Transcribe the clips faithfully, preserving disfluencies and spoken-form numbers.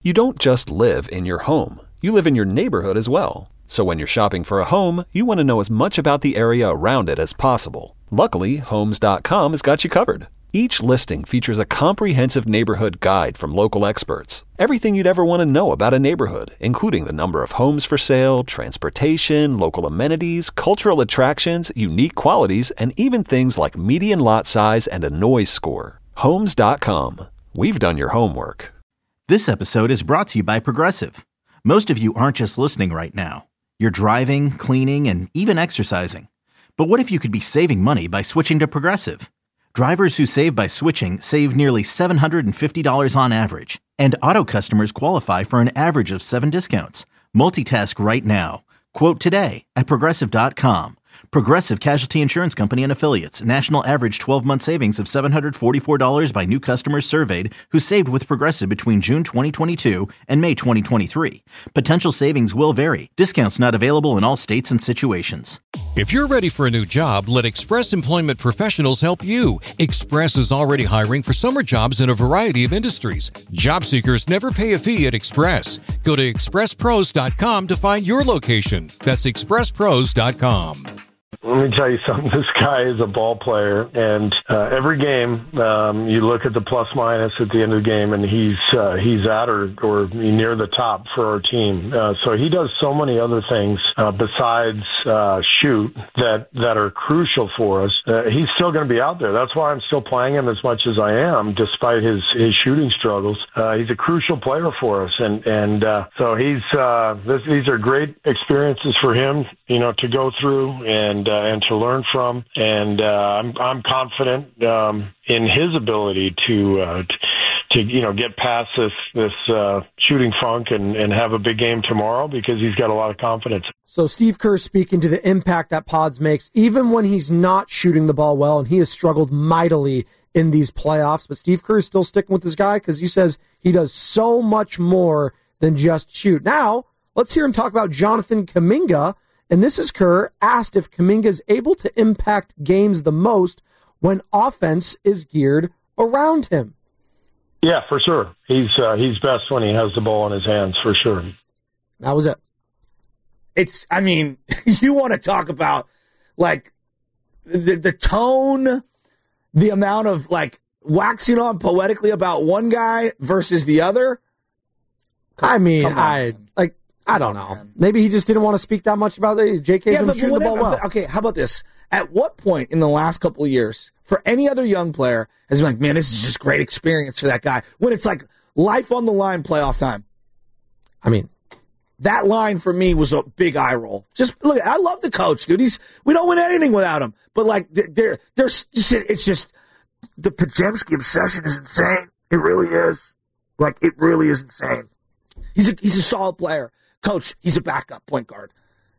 You don't just live in your home. You live in your neighborhood as well. So when you're shopping for a home, you want to know as much about the area around it as possible. Luckily, Homes dot com has got you covered. Each listing features a comprehensive neighborhood guide from local experts. Everything you'd ever want to know about a neighborhood, including the number of homes for sale, transportation, local amenities, cultural attractions, unique qualities, and even things like median lot size and a noise score. Homes dot com. We've done your homework. This episode is brought to you by Progressive. Most of you aren't just listening right now. You're driving, cleaning, and even exercising. But what if you could be saving money by switching to Progressive? Drivers who save by switching save nearly seven hundred fifty dollars on average. And auto customers qualify for an average of seven discounts. Multitask right now. Quote today at Progressive dot com. Progressive Casualty Insurance Company and Affiliates. National average twelve-month savings of seven hundred forty-four dollars by new customers surveyed who saved with Progressive between June twenty twenty-two and May twenty twenty-three. Potential savings will vary. Discounts not available in all states and situations. If you're ready for a new job, let Express Employment Professionals help you. Express is already hiring for summer jobs in a variety of industries. Job seekers never pay a fee at Express. Go to express pros dot com to find your location. That's express pros dot com. Let me tell you something. This guy is a ball player, and uh, every game um, you look at the plus minus at the end of the game, and he's uh, he's at or or near the top for our team. Uh, so he does so many other things uh, besides uh, shoot that that are crucial for us. Uh, he's still going to be out there. That's why I'm still playing him as much as I am, despite his his shooting struggles. Uh, he's a crucial player for us, and and uh, so he's uh, this, these are great experiences for him, you know, to go through and. Uh, and to learn from, and uh, I'm I'm confident um, in his ability to, uh, to to you know get past this this uh, shooting funk and, and have a big game tomorrow because he's got a lot of confidence. So Steve Kerr speaking to the impact that Pods makes, even when he's not shooting the ball well, and he has struggled mightily in these playoffs. But Steve Kerr is still sticking with this guy because he says he does so much more than just shoot. Now let's hear him talk about Jonathan Kuminga. And this is Kerr asked if Kuminga is able to impact games the most when offense is geared around him. Yeah, for sure. He's uh, he's best when he has the ball in his hands, for sure. That was it. It's, I mean, you want to talk about, like, the, the tone, the amount of, like, waxing on poetically about one guy versus the other. Come, I mean, I, like, I don't know. Maybe he just didn't want to speak that much about it. J K's yeah, been but shooting whatever, the ball well. But, okay, how about this? At what point in the last couple of years, for any other young player, has been like, man, this is just great experience for that guy, when it's like life on the line playoff time? I mean, that line for me was a big eye roll. Just look, I love the coach, dude. He's we don't win anything without him. But like, there, there's it's just the Podziemski obsession is insane. It really is. Like, it really is insane. He's a he's a solid player. Coach, he's a backup point guard.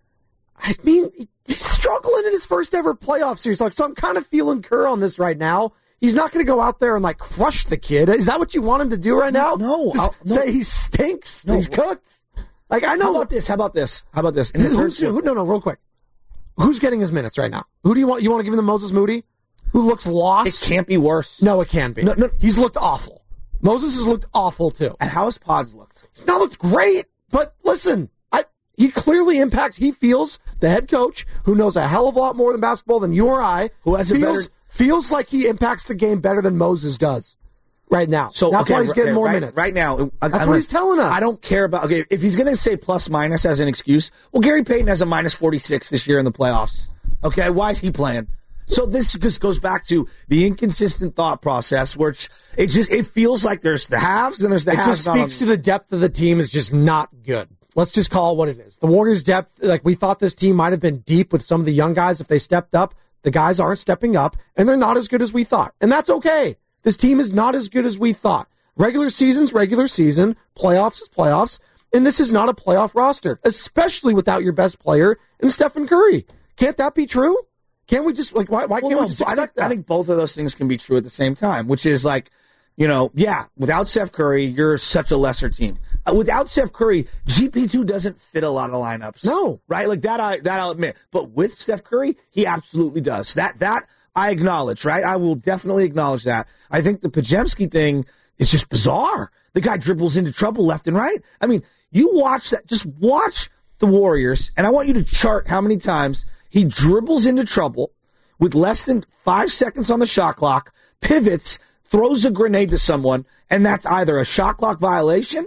I mean, he's struggling in his first ever playoff series. Like, so I'm kind of feeling Kerr on this right now. He's not going to go out there and, like, crush the kid. Is that what you want him to do right now? No. Just no. say he stinks. No. He's cooked. Like, I know. How about this? How about this? How about this? In the Who's, who, no, no, real quick. Who's getting his minutes right now? Who do you want? You want to give him the Moses Moody? Who looks lost? It can't be worse. No, it can be. No, no. He's looked awful. Moses has looked awful, too. And how has Pods looked? He's not looked great. But listen, I, he clearly impacts, he feels, the head coach, who knows a hell of a lot more than basketball than you or I, who has feels, a better, feels like he impacts the game better than Moses does right now. So that's okay, why he's getting okay, more right, minutes. Right now. That's I, what he's telling us. I don't care about, okay, if he's going to say plus minus as an excuse, well, Gary Payton has a minus forty-six this year in the playoffs. Okay, why is he playing? So this just goes back to the inconsistent thought process, where it's, it just it feels like there's the halves and there's the it halves. It just speaks to the depth of the team is just not good. Let's just call it what it is. The Warriors' depth, like we thought this team might have been deep with some of the young guys if they stepped up. The guys aren't stepping up, and they're not as good as we thought. And that's okay. This team is not as good as we thought. Regular season's regular season. Playoffs is playoffs. And this is not a playoff roster, especially without your best player in Stephen Curry. Can't that be true? Can't we just, like, why, why well, can't no, we just I expect think, that? I think both of those things can be true at the same time, which is like, you know, yeah, without Steph Curry, you're such a lesser team. Uh, without Steph Curry, G P two doesn't fit a lot of lineups. No. Right? Like that, I, that I'll admit. But with Steph Curry, he absolutely does. That, that I acknowledge, right? I will definitely acknowledge that. I think the Podziemski thing is just bizarre. The guy dribbles into trouble left and right. I mean, you watch that. Just watch the Warriors, and I want you to chart how many times he dribbles into trouble with less than five seconds on the shot clock, pivots, throws a grenade to someone, and that's either a shot clock violation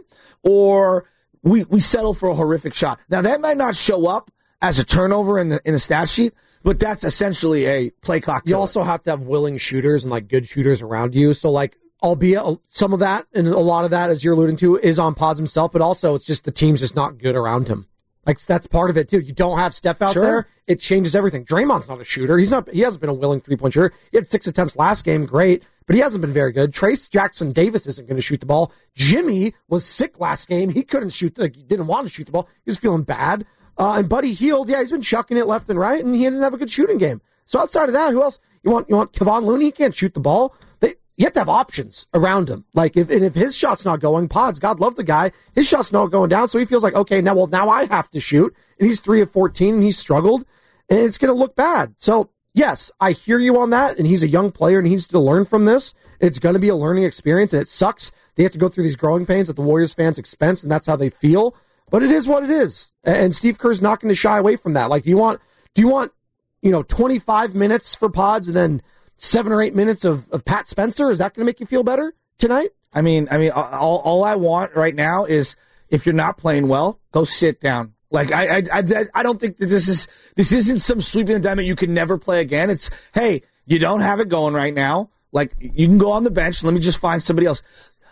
or we, we settle for a horrific shot. Now, that might not show up as a turnover in the in the stat sheet, but that's essentially a play clock killer. You also have to have willing shooters and like good shooters around you. So like, albeit some of that and a lot of that, as you're alluding to, is on Pods himself, but also it's just the team's just not good around him. Like that's part of it too. You don't have Steph out Sure. there. It changes everything. Draymond's not a shooter. He's not, he hasn't been a willing three point shooter. He had six attempts last game. Great. But he hasn't been very good. Trace Jackson Davis isn't going to shoot the ball. Jimmy was sick last game. He couldn't shoot, like, he didn't want to shoot the ball. He was feeling bad. Uh, and Buddy Hield, yeah, he's been chucking it left and right, and he didn't have a good shooting game. So outside of that, who else? You want you want Kevon Looney? He can't shoot the ball. They, you have to have options around him. Like if and if his shot's not going, Pods, God love the guy, his shot's not going down, so he feels like, okay, now well now I have to shoot, and he's three of fourteen, and he's struggled, and it's going to look bad. So yes, I hear you on that, and he's a young player, and he needs to learn from this. It's going to be a learning experience, and it sucks. They have to go through these growing pains at the Warriors fans' expense, and that's how they feel. But it is what it is, and Steve Kerr's not going to shy away from that. Like, do you want, do you want, you know, twenty-five minutes for Pods and then seven or eight minutes of, of Pat Spencer? Is that going to make you feel better tonight? I mean, I mean, all all I want right now is if you're not playing well, go sit down. Like I, I, I, I don't think that this is this isn't some sweeping indictment you can never play again. It's hey, you don't have it going right now. Like you can go on the bench. Let me just find somebody else.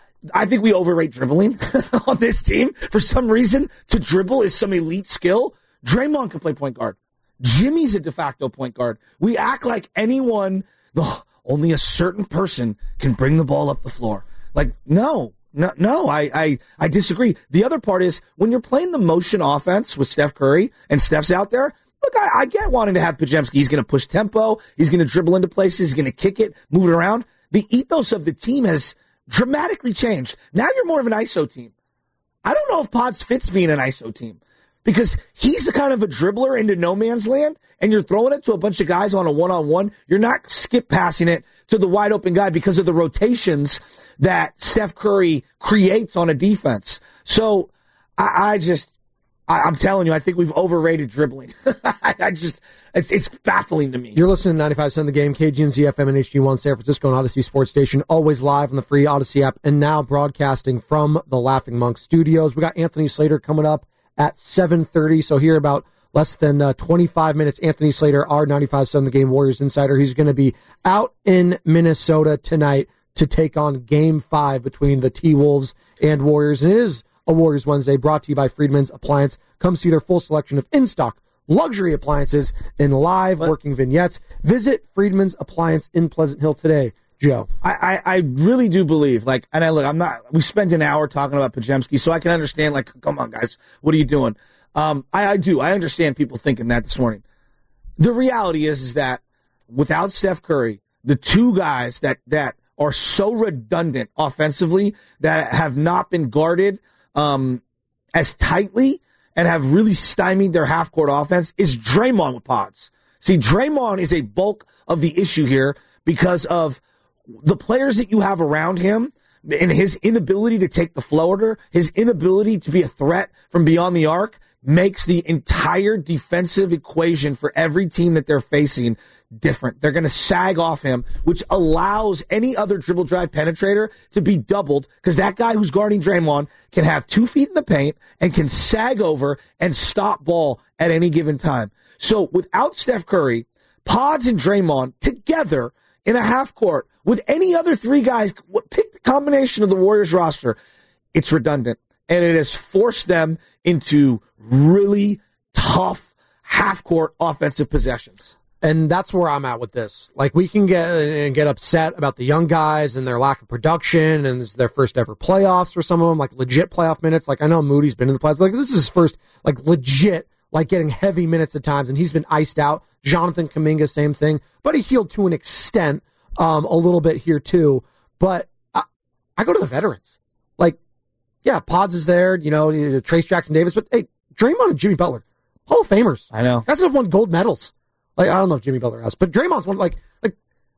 I think we overrate dribbling on this team. For some reason, to dribble is some elite skill. Draymond can play point guard. Jimmy's a de facto point guard. We act like anyone, oh, only a certain person can bring the ball up the floor. Like, no, no, no, I, I, I disagree. The other part is when you're playing the motion offense with Steph Curry and Steph's out there, look, I, I get wanting to have Podziemski. He's going to push tempo. He's going to dribble into places. He's going to kick it, move it around. The ethos of the team has dramatically changed. Now you're more of an I S O team. I don't know if Pods fits being an I S O team because he's the kind of a dribbler into no man's land, and you're throwing it to a bunch of guys on a one-on-one. You're not skip passing it to the wide open guy because of the rotations that Steph Curry creates on a defense. So I, I just, I, I'm telling you, I think we've overrated dribbling. I, I just, it's, it's baffling to me. You're listening to ninety-five percent of the game, K G M Z F M and H D one, San Francisco and Odyssey Sports Station, always live on the free Odyssey app, and now broadcasting from the Laughing Monk Studios. We got Anthony Slater coming up at seven thirty, so here about less than uh, twenty-five minutes. Anthony Slater, our ninety-five percent of the game Warriors insider. He's going to be out in Minnesota tonight to take on Game five between the T-Wolves and Warriors, and it is a Warriors Wednesday brought to you by Friedman's Appliance. Come see their full selection of in-stock luxury appliances and live working vignettes. Visit Friedman's Appliance in Pleasant Hill today. Joe. I, I, I really do believe, like, and I look, I'm not, we spent an hour talking about Podziemski, so I can understand, like, come on, guys, what are you doing? Um, I, I do. I understand people thinking that this morning. The reality is, is that without Steph Curry, the two guys that, that are so redundant offensively that have not been guarded, um, as tightly and have really stymied their half-court offense is Draymond with Pods. See, Draymond is a bulk of the issue here because of the players that you have around him and his inability to take the floater, his inability to be a threat from beyond the arc makes the entire defensive equation for every team that they're facing different. They're going to sag off him, which allows any other dribble drive penetrator to be doubled because that guy who's guarding Draymond can have two feet in the paint and can sag over and stop ball at any given time. So without Steph Curry, Pods and Draymond together in a half court with any other three guys, pick the combination of the Warriors roster, it's redundant. And it has forced them into really tough half court offensive possessions. And that's where I'm at with this. Like, we can get and get upset about the young guys and their lack of production, and this is their first ever playoffs for some of them, like legit playoff minutes. Like, I know Moody's been in the playoffs. Like, this is his first, like, legit, like, getting heavy minutes at times, and he's been iced out. Jonathan Kuminga, same thing. But he healed to an extent, um, a little bit here, too. But I, I go to the veterans. Like, yeah, Pods is there, you know, Trace Jackson Davis, but, hey, Draymond and Jimmy Butler, Hall of Famers. I know. Guys that have won gold medals. Like, I don't know if Jimmy Butler has, but Draymond's one, like, like,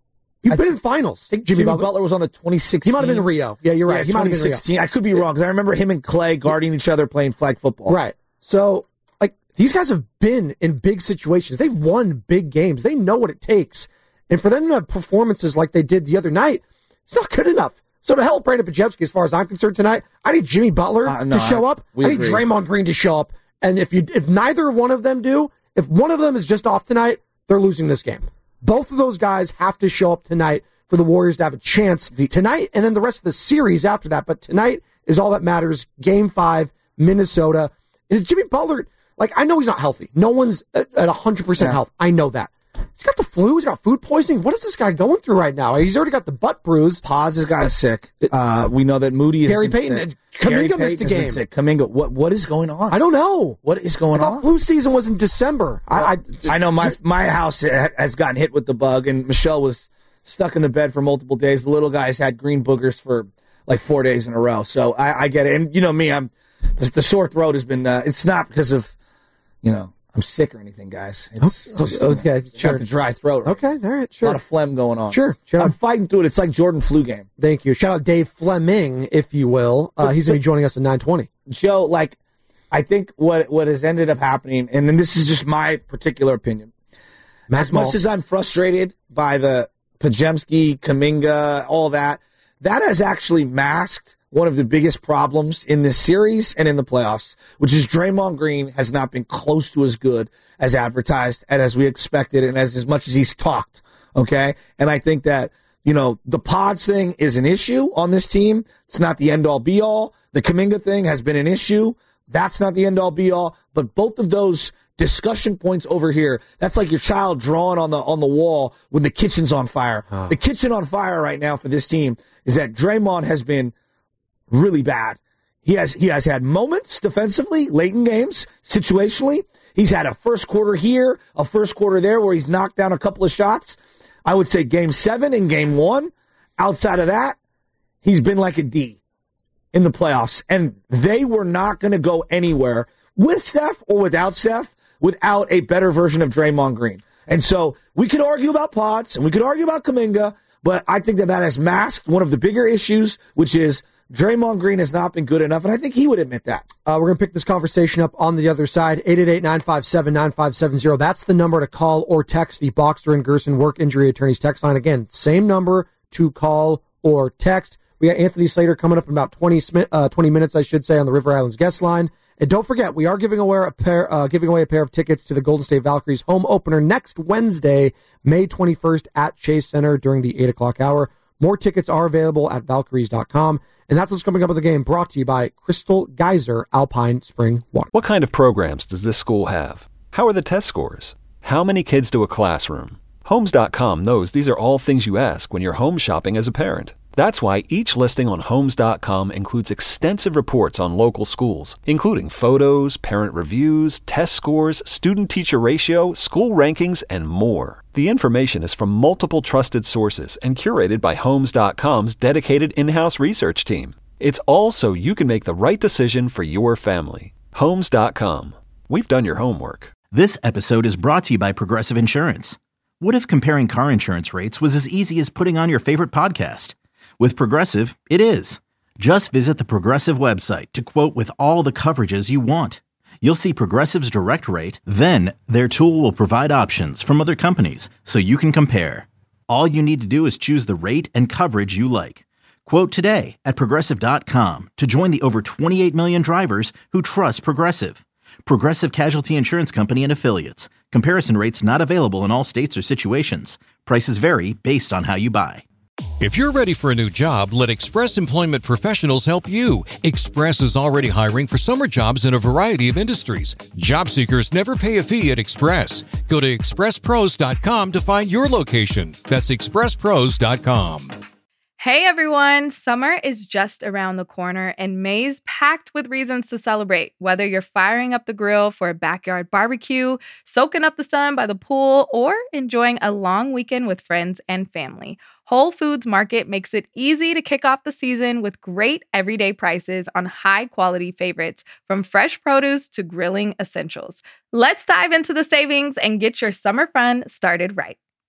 You've I been in finals. I think Jimmy, Jimmy Butler. Butler was on the twenty sixteen. He might have been in Rio. Yeah, you're right. Yeah, he might have been in Rio. I could be wrong because I remember him and Clay guarding each other playing flag football. Right. So, like, these guys have been in big situations. They've won big games. They know what it takes. And for them to have performances like they did the other night, it's not good enough. So to help Brandon Podziemski, as far as I'm concerned tonight, I need Jimmy Butler uh, no, to show I, up. I need agree. Draymond Green to show up. And if you, if neither one of them do, if one of them is just off tonight, they're losing this game. Both of those guys have to show up tonight for the Warriors to have a chance tonight, and then the rest of the series after that. But tonight is all that matters. Game five, Minnesota. And is Jimmy Butler, like, I know he's not healthy. No one's at, at one hundred percent yeah. health. I know that. He's got the flu. He's got food poisoning. What is this guy going through right now? He's already got the butt bruise. Paz has gotten sick. Uh, we know that Moody is Gary Payton. Sick. Kaminga missed a game. Kaminga, what what is going on? I don't know. What is going I thought on? Flu season was in December. Well, I, I I know my my house has gotten hit with the bug, and Michelle was stuck in the bed for multiple days. The little guy's had green boogers for like four days in a row. So I, I get it. And you know me, I'm the, the sore throat has been. Uh, it's not because of you know. I'm sick or anything, guys. It's okay, just, okay, you know, sure. Got the dry throat. Right? Okay, all right, sure. A lot of phlegm going on. Sure, sure. I'm fighting through it. It's like Jordan flu game. Thank you. Shout out Dave Fleming, if you will. Uh, he's going to be joining us at nine twenty. Joe, like, I think what what has ended up happening, and then this is just my particular opinion. Matt as Ball. Much as I'm frustrated by the Podziemski, Kaminga, all that, that has actually masked one of the biggest problems in this series and in the playoffs, which is Draymond Green has not been close to as good as advertised and as we expected and as, as much as he's talked, okay? And I think that, you know, the pods thing is an issue on this team. It's not the end-all, be-all. The Kaminga thing has been an issue. That's not the end-all, be-all. But both of those discussion points over here, that's like your child drawing on the on the wall when the kitchen's on fire. Huh. The kitchen on fire right now for this team is that Draymond has been really bad. He has he has had moments defensively, late in games, situationally. He's had a first quarter here, a first quarter there where he's knocked down a couple of shots. I would say game seven and game one. Outside of that, he's been like a D in the playoffs. And they were not going to go anywhere with Steph or without Steph without a better version of Draymond Green. And so we could argue about Potts and we could argue about Kaminga, but I think that that has masked one of the bigger issues, which is Draymond Green has not been good enough, and I think he would admit that. Uh, we're going to pick this conversation up on the other side. eight eight eight, nine five seven, nine five seven zero. That's the number to call or text the Boxer and Gerson Work Injury Attorneys text line. Again, same number to call or text. We got Anthony Slater coming up in about twenty, uh, twenty minutes, I should say, on the River Islands guest line. And don't forget, we are giving away a pair, uh, giving away a pair of tickets to the Golden State Valkyries home opener next Wednesday, May twenty-first at Chase Center during the eight o'clock hour. More tickets are available at Valkyries dot com. And that's what's coming up with the game, brought to you by Crystal Geyser Alpine Spring Water. What kind of programs does this school have? How are the test scores? How many kids do a classroom? Homes dot com knows these are all things you ask when you're home shopping as a parent. That's why each listing on Homes dot com includes extensive reports on local schools, including photos, parent reviews, test scores, student-teacher ratio, school rankings, and more. The information is from multiple trusted sources and curated by Homes dot com's dedicated in-house research team. It's all so you can make the right decision for your family. Homes dot com. We've done your homework. This episode is brought to you by Progressive Insurance. What if comparing car insurance rates was as easy as putting on your favorite podcast? With Progressive, it is. Just visit the Progressive website to quote with all the coverages you want. You'll see Progressive's direct rate, then their tool will provide options from other companies so you can compare. All you need to do is choose the rate and coverage you like. Quote today at Progressive dot com to join the over twenty-eight million drivers who trust Progressive. Progressive Casualty Insurance Company and Affiliates. Comparison rates not available in all states or situations. Prices vary based on how you buy. If you're ready for a new job, let Express Employment Professionals help you. Express is already hiring for summer jobs in a variety of industries. Job seekers never pay a fee at Express. Go to express pros dot com to find your location. That's express pros dot com. Hey everyone, summer is just around the corner and May's packed with reasons to celebrate. Whether you're firing up the grill for a backyard barbecue, soaking up the sun by the pool, or enjoying a long weekend with friends and family, Whole Foods Market makes it easy to kick off the season with great everyday prices on high-quality favorites, from fresh produce to grilling essentials. Let's dive into the savings and get your summer fun started right.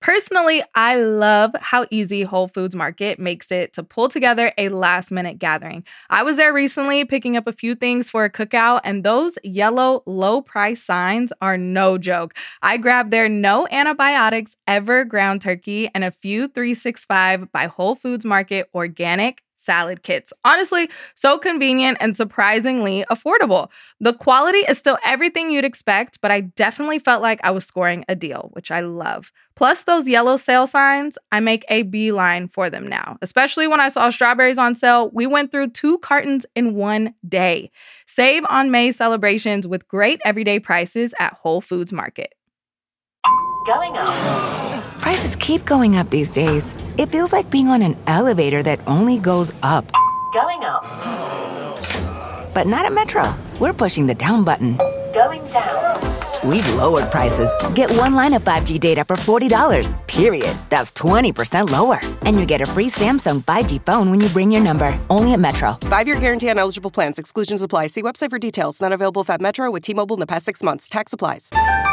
Personally, I love how easy Whole Foods Market makes it to pull together a last-minute gathering. I was there recently picking up a few things for a cookout, and those yellow low-price signs are no joke. I grabbed their no antibiotics ever ground turkey and a few three sixty-five by Whole Foods Market organic salad kits. Honestly, so convenient and surprisingly affordable. The quality is still everything you'd expect, but I definitely felt like I was scoring a deal, which I love. Plus those yellow sale signs, I make a beeline for them now. Especially when I saw strawberries on sale, we went through two cartons in one day. Save on May celebrations with great everyday prices at Whole Foods Market. Going up. Prices keep going up these days. It feels like being on an elevator that only goes up. Going up. But not at Metro. We're pushing the down button. Going down. We've lowered prices. Get one line of five G data for forty dollars, period. That's twenty percent lower. And you get a free Samsung five G phone when you bring your number. Only at Metro. Five-year guarantee on eligible plans. Exclusions apply. See website for details. Not available if at Metro with T-Mobile in the past six months. Tax applies.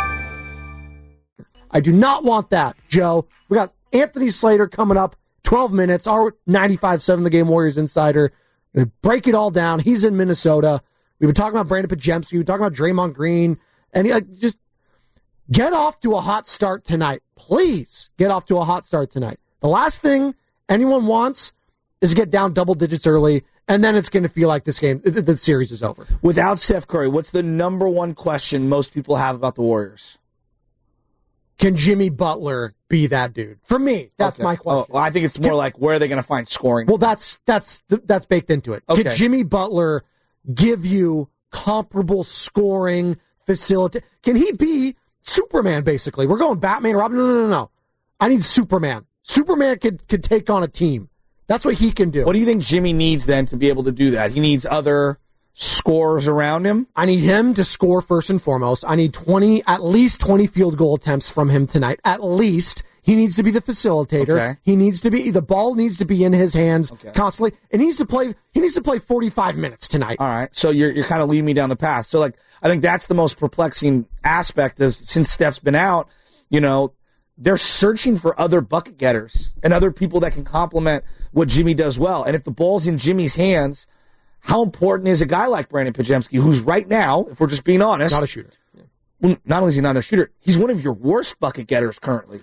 I do not want that, Joe. We got Anthony Slater coming up, twelve minutes, our ninety-five point seven The Game Warriors insider. We're gonna break it all down. He's in Minnesota. We've been talking about Brandon Podziemski. We've been talking about Draymond Green. And he, like, just get off to a hot start tonight. Please get off to a hot start tonight. The last thing anyone wants is to get down double digits early, and then it's going to feel like this game, the, the series is over. Without Steph Curry, what's the number one question most people have about the Warriors? Can Jimmy Butler be that dude? For me, that's okay. my question. Oh, well, I think it's more Can, like, where are they going to find scoring? Well, that's that's that's baked into it. Okay. Can Jimmy Butler give you comparable scoring, facility? Can he be Superman, basically? We're going Batman, Robin. No, no, no, no. I need Superman. Superman could, could take on a team. That's what he can do. What do you think Jimmy needs, then, to be able to do that? He needs other scorers around him? I need him to score first and foremost. I need twenty, at least twenty field goal attempts from him tonight. At least. He needs to be the facilitator. Okay. He needs to be, the ball needs to be in his hands okay. constantly. And he needs to play, he needs to play forty-five minutes tonight. All right. So you're, you're kind of leading me down the path. So, like, I think that's the most perplexing aspect is since Steph's been out, you know, they're searching for other bucket getters and other people that can complement what Jimmy does well. And if the ball's in Jimmy's hands, how important is a guy like Brandon Podziemski, who's right now, if we're just being honest, not a shooter. Yeah. Well, not only is he not a shooter, he's one of your worst bucket getters currently.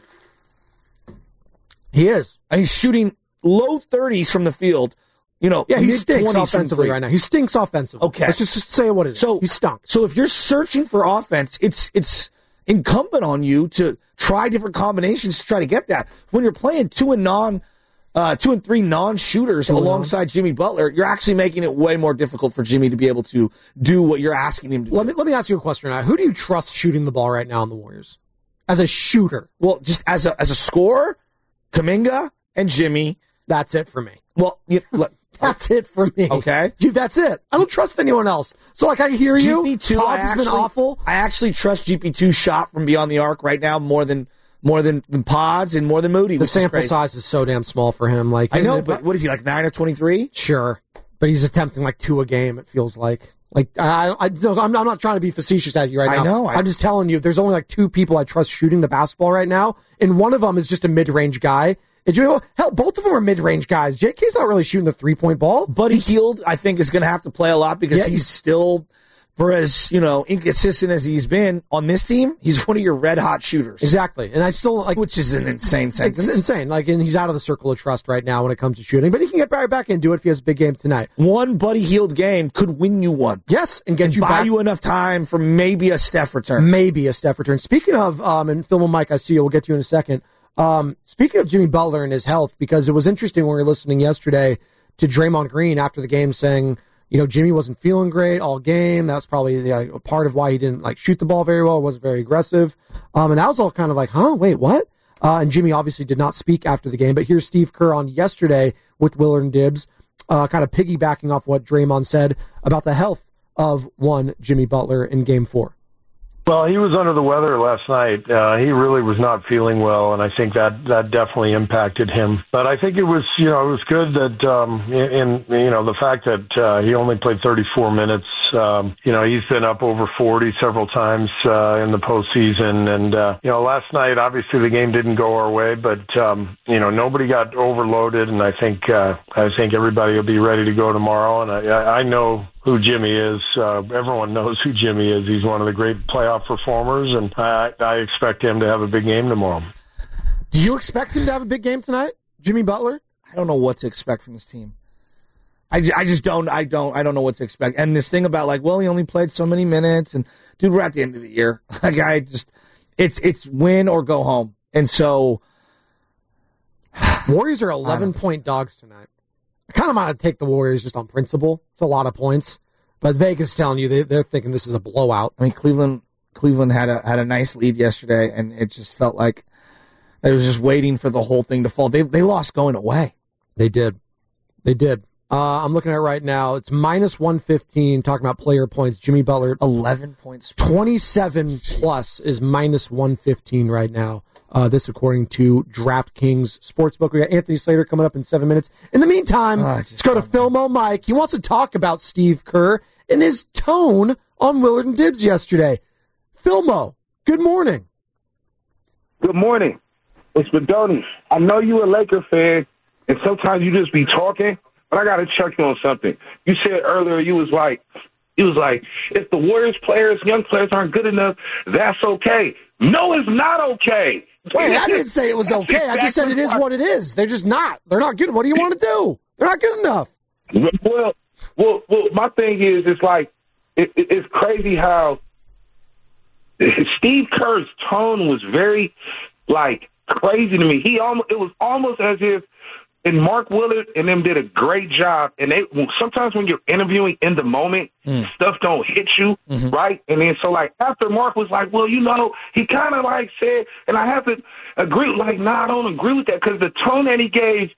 He is. And he's shooting low thirties from the field. You know, yeah, he stinks offensively right now. He stinks offensively. Okay. Let's just say what it is. So, he stunk. So if you're searching for offense, it's it's incumbent on you to try different combinations to try to get that. When you're playing two and non uh, two and three non-shooters two alongside non. Jimmy Butler, you're actually making it way more difficult for Jimmy to be able to do what you're asking him to let do. Me, let me ask you a question now. Who do you trust shooting the ball right now in the Warriors? As a shooter? Well, just as a as a scorer, Kuminga and Jimmy. That's it for me. Well, you, look, that's it for me. Okay, you, that's it. I don't trust anyone else. So, like, I hear you. G P two, Pods has been awful. I actually trust G P two's shot from beyond the arc right now more than more than, than Pods and more than Moody. The sample is size is so damn small for him. Like I know, but what is he, like nine or twenty-three? Sure, but he's attempting like two a game. It feels like. Like I, I, I'm, I'm not trying to be facetious at you right now. I know. I, I'm just telling you, there's only like two people I trust shooting the basketball right now, and one of them is just a mid-range guy. And you know, hell, both of them are mid-range guys. J K's not really shooting the three-point ball. Buddy Hield, I think, is going to have to play a lot because yeah, he's still, for as you know, inconsistent as he's been on this team, he's one of your red-hot shooters. Exactly, and I still like, which is an insane sentence. It's insane. Like, and he's out of the circle of trust right now when it comes to shooting, but he can get right back into it if he has a big game tonight. One Buddy Hield game could win you one. Yes, and get and you buy back. you enough time for maybe a Steph return. Maybe a Steph return. Speaking of, um, and Phil and Mike, I see you. We'll get to you in a second. Um, speaking of Jimmy Butler and his health, because it was interesting when we were listening yesterday to Draymond Green after the game saying, you know, Jimmy wasn't feeling great all game. That's probably the, uh, part of why he didn't like shoot the ball very well. Wasn't very aggressive. Um, and that was all kind of like, huh, wait, what? Uh, and Jimmy obviously did not speak after the game, but here's Steve Kerr on yesterday with Willard and Dibbs, uh, kind of piggybacking off what Draymond said about the health of one Jimmy Butler in game four. Well, he was under the weather last night. Uh, he really was not feeling well, and I think that, that definitely impacted him. But I think it was, you know, it was good that, um, in, in you know, the fact that uh, he only played thirty-four minutes. Um, you know, he's been up over forty several times uh, in the postseason, and uh, you know, last night obviously the game didn't go our way, but um, you know, nobody got overloaded, and I think uh, I think everybody will be ready to go tomorrow. And I, I know who Jimmy is. Uh, everyone knows who Jimmy is. He's one of the great playoff performers, and I, I expect him to have a big game tomorrow. Do you expect him to have a big game tonight, Jimmy Butler? I don't know what to expect from this team. I, I just don't, I don't, I don't know what to expect. And this thing about like, well, he only played so many minutes, and dude, we're at the end of the year. Like, I just, it's, it's win or go home. And so, Warriors are eleven point dogs tonight. I kind of want to take the Warriors just on principle. It's a lot of points, but Vegas is telling you they, they're thinking this is a blowout. I mean, Cleveland, Cleveland had a had a nice lead yesterday, and it just felt like they was just waiting for the whole thing to fall. They they lost going away. They did, they did. Uh, I'm looking at it right now. It's minus one fifteen, talking about player points. Jimmy Butler, eleven points. twenty-seven plus is minus one fifteen right now. Uh, this according to DraftKings Sportsbook. We got Anthony Slater coming up in seven minutes. In the meantime, oh, let's go to Philmo Mike. He wants to talk about Steve Kerr and his tone on Willard and Dibbs yesterday. Philmo, good morning. Good morning. It's Bedoni. I know you a Laker fan, and sometimes you just be talking, but I got to check you on something. You said earlier you was like, you was like, if the Warriors players, young players aren't good enough, that's okay. No, it's not okay. Wait, I didn't say it was okay. Exactly. I just said it is what it is. They're just not. They're not good. What do you want to do? They're not good enough. Well, well, well my thing is, it's like, it, it, it's crazy how Steve Kerr's tone was very, like, crazy to me. He almost, it was almost as if, and Mark Willard and them did a great job. And they sometimes when you're interviewing in the moment, mm. stuff don't hit you, mm-hmm. right? And then so like after Mark was like, well, you know, he kind of like said, and I have to agree, like, nah, I don't agree with that because the tone that he gave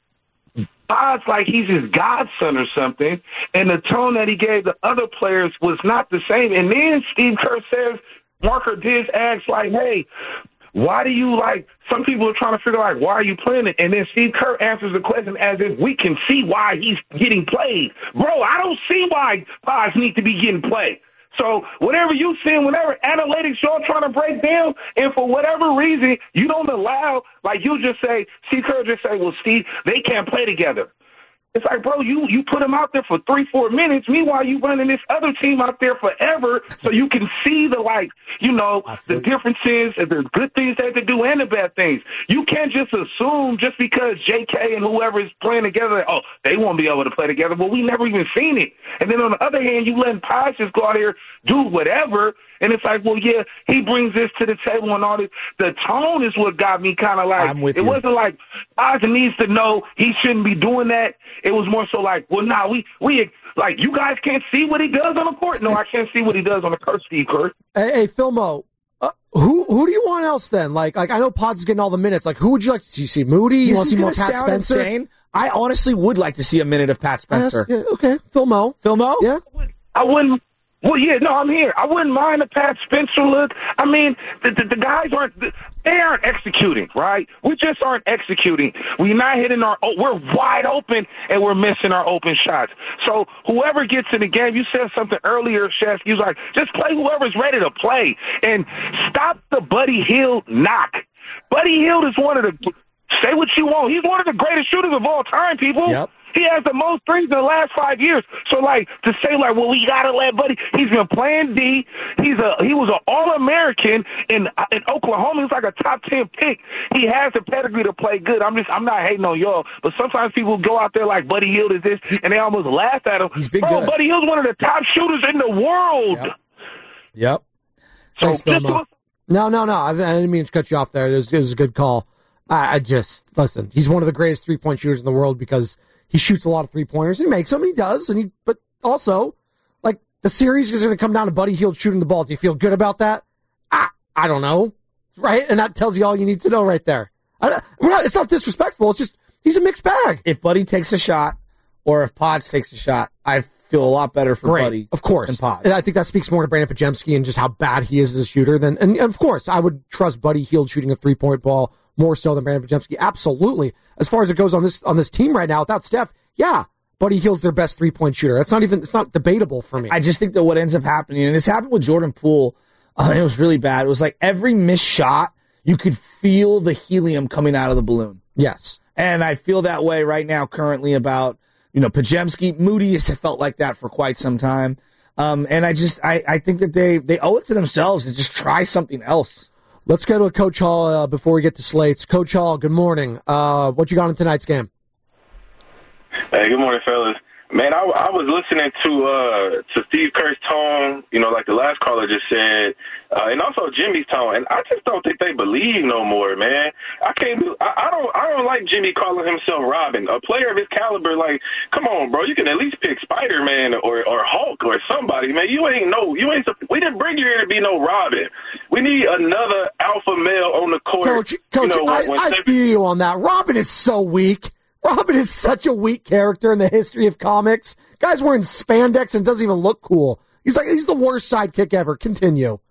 Odds like he's his godson or something, and the tone that he gave the other players was not the same. And then Steve Kerr says, Marker Dibbs asks, like, hey, why do you, like, some people are trying to figure out, like, why are you playing it? And then Steve Kerr answers the question as if we can see why he's getting played. Bro, I don't see why Pods need to be getting played. So whatever you see, whatever analytics you're trying to break down, and for whatever reason you don't allow, like you just say, Steve Kerr just say, well, Steve, they can't play together. It's like, bro, you, you put them out there for three, four minutes. Meanwhile, you running this other team out there forever so you can see the, like, you know, the differences and the good things they have to do and the bad things. You can't just assume just because J K and whoever is playing together, oh, they won't be able to play together. Well, we never even seen it. And then on the other hand, you letting Pods just go out here, do whatever. And it's like, well, yeah, he brings this to the table and all this. The tone is what got me kind of like, I'm with it you. wasn't like Pods needs to know he shouldn't be doing that. It was more so like, well, nah, we, we, like, you guys can't see what he does on the court? No, I can't see what he does on the court, Steve Kerr. Hey, hey Philmo, uh, who who do you want else then? Like, like I know Pod's getting all the minutes. Like, who would you like to see? See Moody? You this want to see more Pat sound Spencer? Insane. I honestly would like to see a minute of Pat Spencer. Yeah, okay, Philmo. Philmo? Yeah. I wouldn't. Well, yeah, no, I'm here. I wouldn't mind a Pat Spencer look. I mean, the, the, the guys aren't, they aren't executing, right? We just aren't executing. We're not hitting our, we're wide open and we're missing our open shots. So whoever gets in the game, you said something earlier, Shasky, you was like, just play whoever's ready to play and stop the Buddy Hield knock. Buddy Hield is one of the, say what you want, he's one of the greatest shooters of all time, people. Yep. He has the most threes in the last five years. So, like, to say, like, well, we got to let Buddy. He's been playing D. He's a He was an All-American in in Oklahoma. He's like a top ten pick. He has the pedigree to play good. I'm just, I'm not hating on y'all. But sometimes people go out there like Buddy Hield is this, and they almost laugh at him. He's been Bro, good. Buddy Hield's one of the top shooters in the world. Yep. yep. So Thanks, Philmo. No, no, no. I, I didn't mean to cut you off there. It was, it was a good call. I, I just, listen, he's one of the greatest three-point shooters in the world because he shoots a lot of three-pointers. He makes them, and he does. And he, but also, like, the series is going to come down to Buddy Hield shooting the ball. Do you feel good about that? I, I don't know. Right? And that tells you all you need to know right there. I, we're not, it's not disrespectful. It's just, he's a mixed bag. If Buddy takes a shot or if Pods takes a shot, I feel a lot better for Great. Buddy. Of course. Than Paz. And I think that speaks more to Brandon Podziemski and just how bad he is as a shooter than, and of course, I would trust Buddy Hield shooting a three-point ball more so than Brandon Podziemski. Absolutely. As far as it goes on this on this team right now, without Steph, yeah, Buddy Hield's their best three-point shooter. That's not even, it's not debatable for me. I just think that what ends up happening, and this happened with Jordan Poole, uh, it was really bad. It was like every missed shot, you could feel the helium coming out of the balloon. Yes. And I feel that way right now currently about, you know, Podziemski. Moody has felt like that for quite some time. Um, and I just, I, I think that they, they owe it to themselves to just try something else. Let's go to a Coach Hall uh, before we get to slates. Coach Hall, good morning. Uh, what you got in tonight's game? Hey, good morning, fellas. Man, I, I was listening to uh, to Steve Kerr's tone, you know, like the last caller just said, uh, and also Jimmy's tone, and I just don't think they believe no more, man. I can't. I, I don't. I don't like Jimmy calling himself Robin, a player of his caliber. Like, come on, bro, you can at least pick Spider-Man or or Hulk or somebody, man. You ain't no. You ain't. We didn't bring you here to be no Robin. We need another alpha male on the court. Coach, Coach, you know, I, when, when I feel you on that. Robin is so weak. Robin is such a weak character in the history of comics. Guy's wearing spandex and doesn't even look cool. He's like he's the worst sidekick ever. Continue.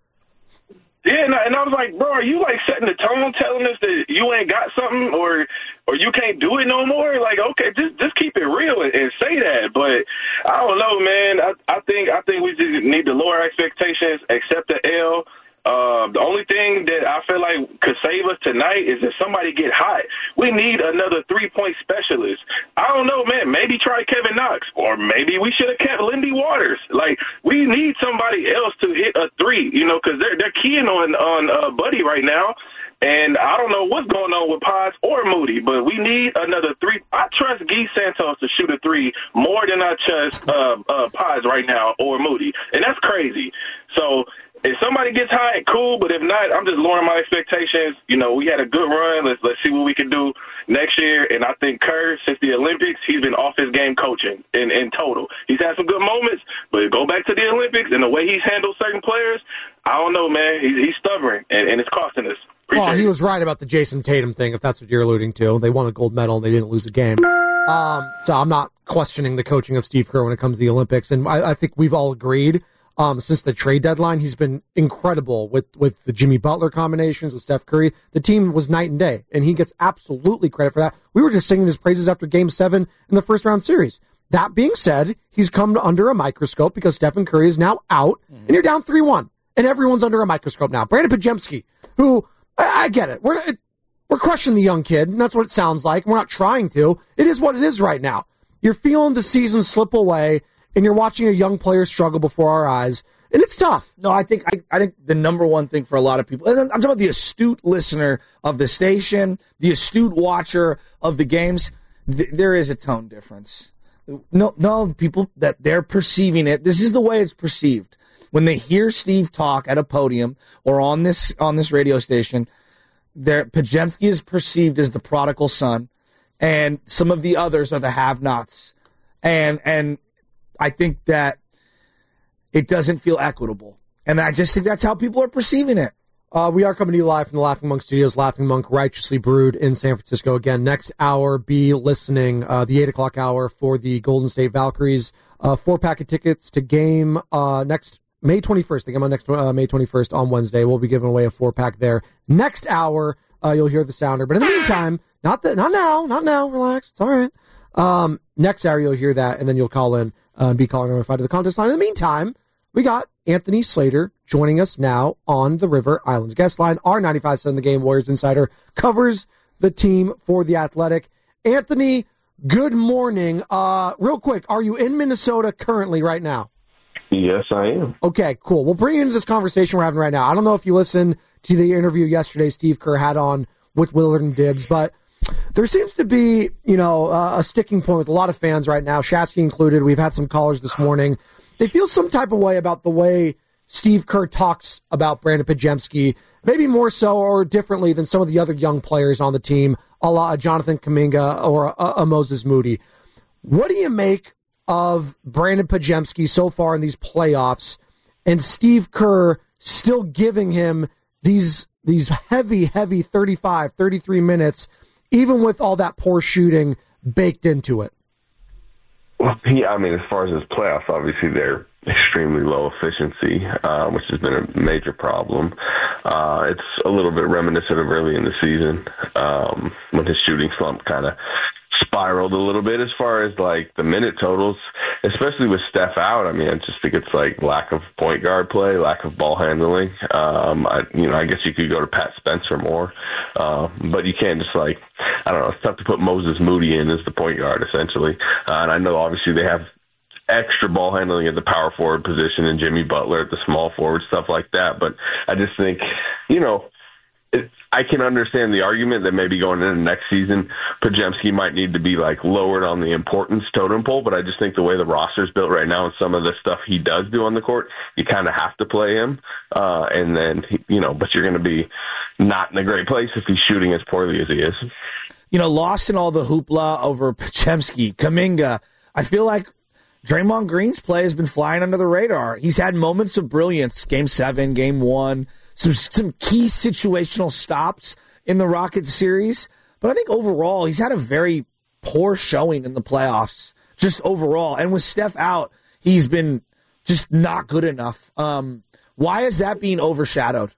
Yeah, and I, and I was like, bro, are you like setting the tone, telling us that you ain't got something, or or you can't do it no more? Like, okay, just just keep it real and, and say that. But I don't know, man. I, I think I think we just need to lower expectations, accept the L. Uh, the only thing that I feel like could save us tonight is if somebody get hot. We need another three-point specialist. I don't know, man. Maybe try Kevin Knox, or maybe we should have kept Lindy Waters. Like, we need somebody else to hit a three, you know, because they're they're keying on on uh, Buddy right now. And I don't know what's going on with Paz or Moody, but we need another three. I trust Guy Santos to shoot a three more than I trust uh, uh, Paz right now or Moody, and that's crazy. So if somebody gets high, cool, but if not, I'm just lowering my expectations. You know, we had a good run. Let's let's see what we can do next year. And I think Kerr, since the Olympics, he's been off his game coaching in, in total. He's had some good moments, but go back to the Olympics and the way he's handled certain players, I don't know, man. He's, he's stubborn, and, and it's costing us. Appreciate well, he it. was right about the Jason Tatum thing, if that's what you're alluding to. They won a gold medal and they didn't lose a game. Um, so I'm not questioning the coaching of Steve Kerr when it comes to the Olympics. And I, I think we've all agreed um, since the trade deadline, he's been incredible with, with the Jimmy Butler combinations, with Steph Curry. The team was night and day, and he gets absolutely credit for that. We were just singing his praises after Game seven in the first round series. That being said, he's come under a microscope because Stephen Curry is now out, mm-hmm. and you're down three one, and everyone's under a microscope now. Brandon Podziemski, who, I, I get it, we're it, we're crushing the young kid, and that's what it sounds like. We're not trying to. It is what it is right now. You're feeling the season slip away, and you're watching a young player struggle before our eyes, and it's tough. No, I think I, I think the number one thing for a lot of people, and I'm talking about the astute listener of the station, the astute watcher of the games, th- there is a tone difference. No, no, people that they're perceiving it. This is the way it's perceived when they hear Steve talk at a podium or on this on this radio station. There, Podziemski is perceived as the prodigal son, and some of the others are the have-nots, and and I think that it doesn't feel equitable, and I just think that's how people are perceiving it. Uh, we are coming to you live from the Laughing Monk Studios, Laughing Monk Righteously Brewed in San Francisco. Again, next hour, be listening, uh, the eight o'clock hour for the Golden State Valkyries. Uh, four-pack of tickets to game uh, next May twenty-first. The game on next uh, May twenty-first on Wednesday. We'll be giving away a four-pack there. Next hour, uh, you'll hear the sounder. But in the meantime, not the, not now, not now, relax, it's all right. Um, next hour, you'll hear that, and then you'll call in uh, and be calling on to the contest line. In the meantime, we got Anthony Slater joining us now on the River Islands guest line. Our ninety-five point seven The Game Warriors insider covers the team for The Athletic. Anthony, good morning. Uh, real quick, are you in Minnesota currently right now? Yes, I am. Okay, cool. We'll bring you into this conversation we're having right now. I don't know if you listened to the interview yesterday Steve Kerr had on with Willard and Dibbs, but there seems to be, you know, uh, a sticking point with a lot of fans right now, Shasky included. We've had some callers this morning. They feel some type of way about the way Steve Kerr talks about Brandon Podziemski, maybe more so or differently than some of the other young players on the team, a la Jonathan Kuminga or a, a Moses Moody. What do you make of Brandon Podziemski so far in these playoffs, and Steve Kerr still giving him these these heavy, heavy thirty-five, thirty-three minutes, even with all that poor shooting baked into it? Well, yeah, I mean, as far as his playoffs, obviously they're extremely low efficiency, uh, which has been a major problem. Uh, it's a little bit reminiscent of early in the season um, when his shooting slump kind of spiraled a little bit as far as like the minute totals, especially with Steph out. I mean, I just think it's like lack of point guard play, lack of ball handling. Um, I, you know, I guess you could go to Pat Spencer more, uh, but you can't just like, I don't know, it's tough to put Moses Moody in as the point guard essentially. Uh, and I know obviously they have extra ball handling at the power forward position and Jimmy Butler at the small forward, stuff like that. But I just think, you know, It, I can understand the argument that maybe going into next season, Podziemski might need to be like lowered on the importance totem pole, but I just think the way the roster's built right now and some of the stuff he does do on the court, you kind of have to play him. Uh, and then, you know, but you're going to be not in a great place if he's shooting as poorly as he is. You know, lost in all the hoopla over Podziemski, Kuminga, I feel like Draymond Green's play has been flying under the radar. He's had moments of brilliance, game seven, game one, Some some key situational stops in the Rockets series. But I think overall, he's had a very poor showing in the playoffs, just overall. And with Steph out, he's been just not good enough. Um, why is that being overshadowed?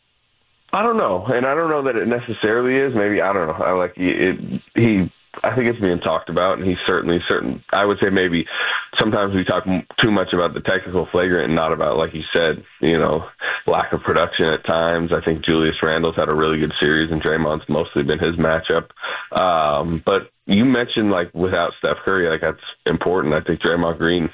I don't know. And I don't know that it necessarily is. Maybe, I don't know. I like it. He, I think it's being talked about, and he's certainly certain. I would say maybe sometimes we talk too much about the technical flagrant and not about, like you said, you know, lack of production at times. I think Julius Randle's had a really good series, and Draymond's mostly been his matchup. Um, but you mentioned, like, without Steph Curry, like, that's important. I think Draymond Green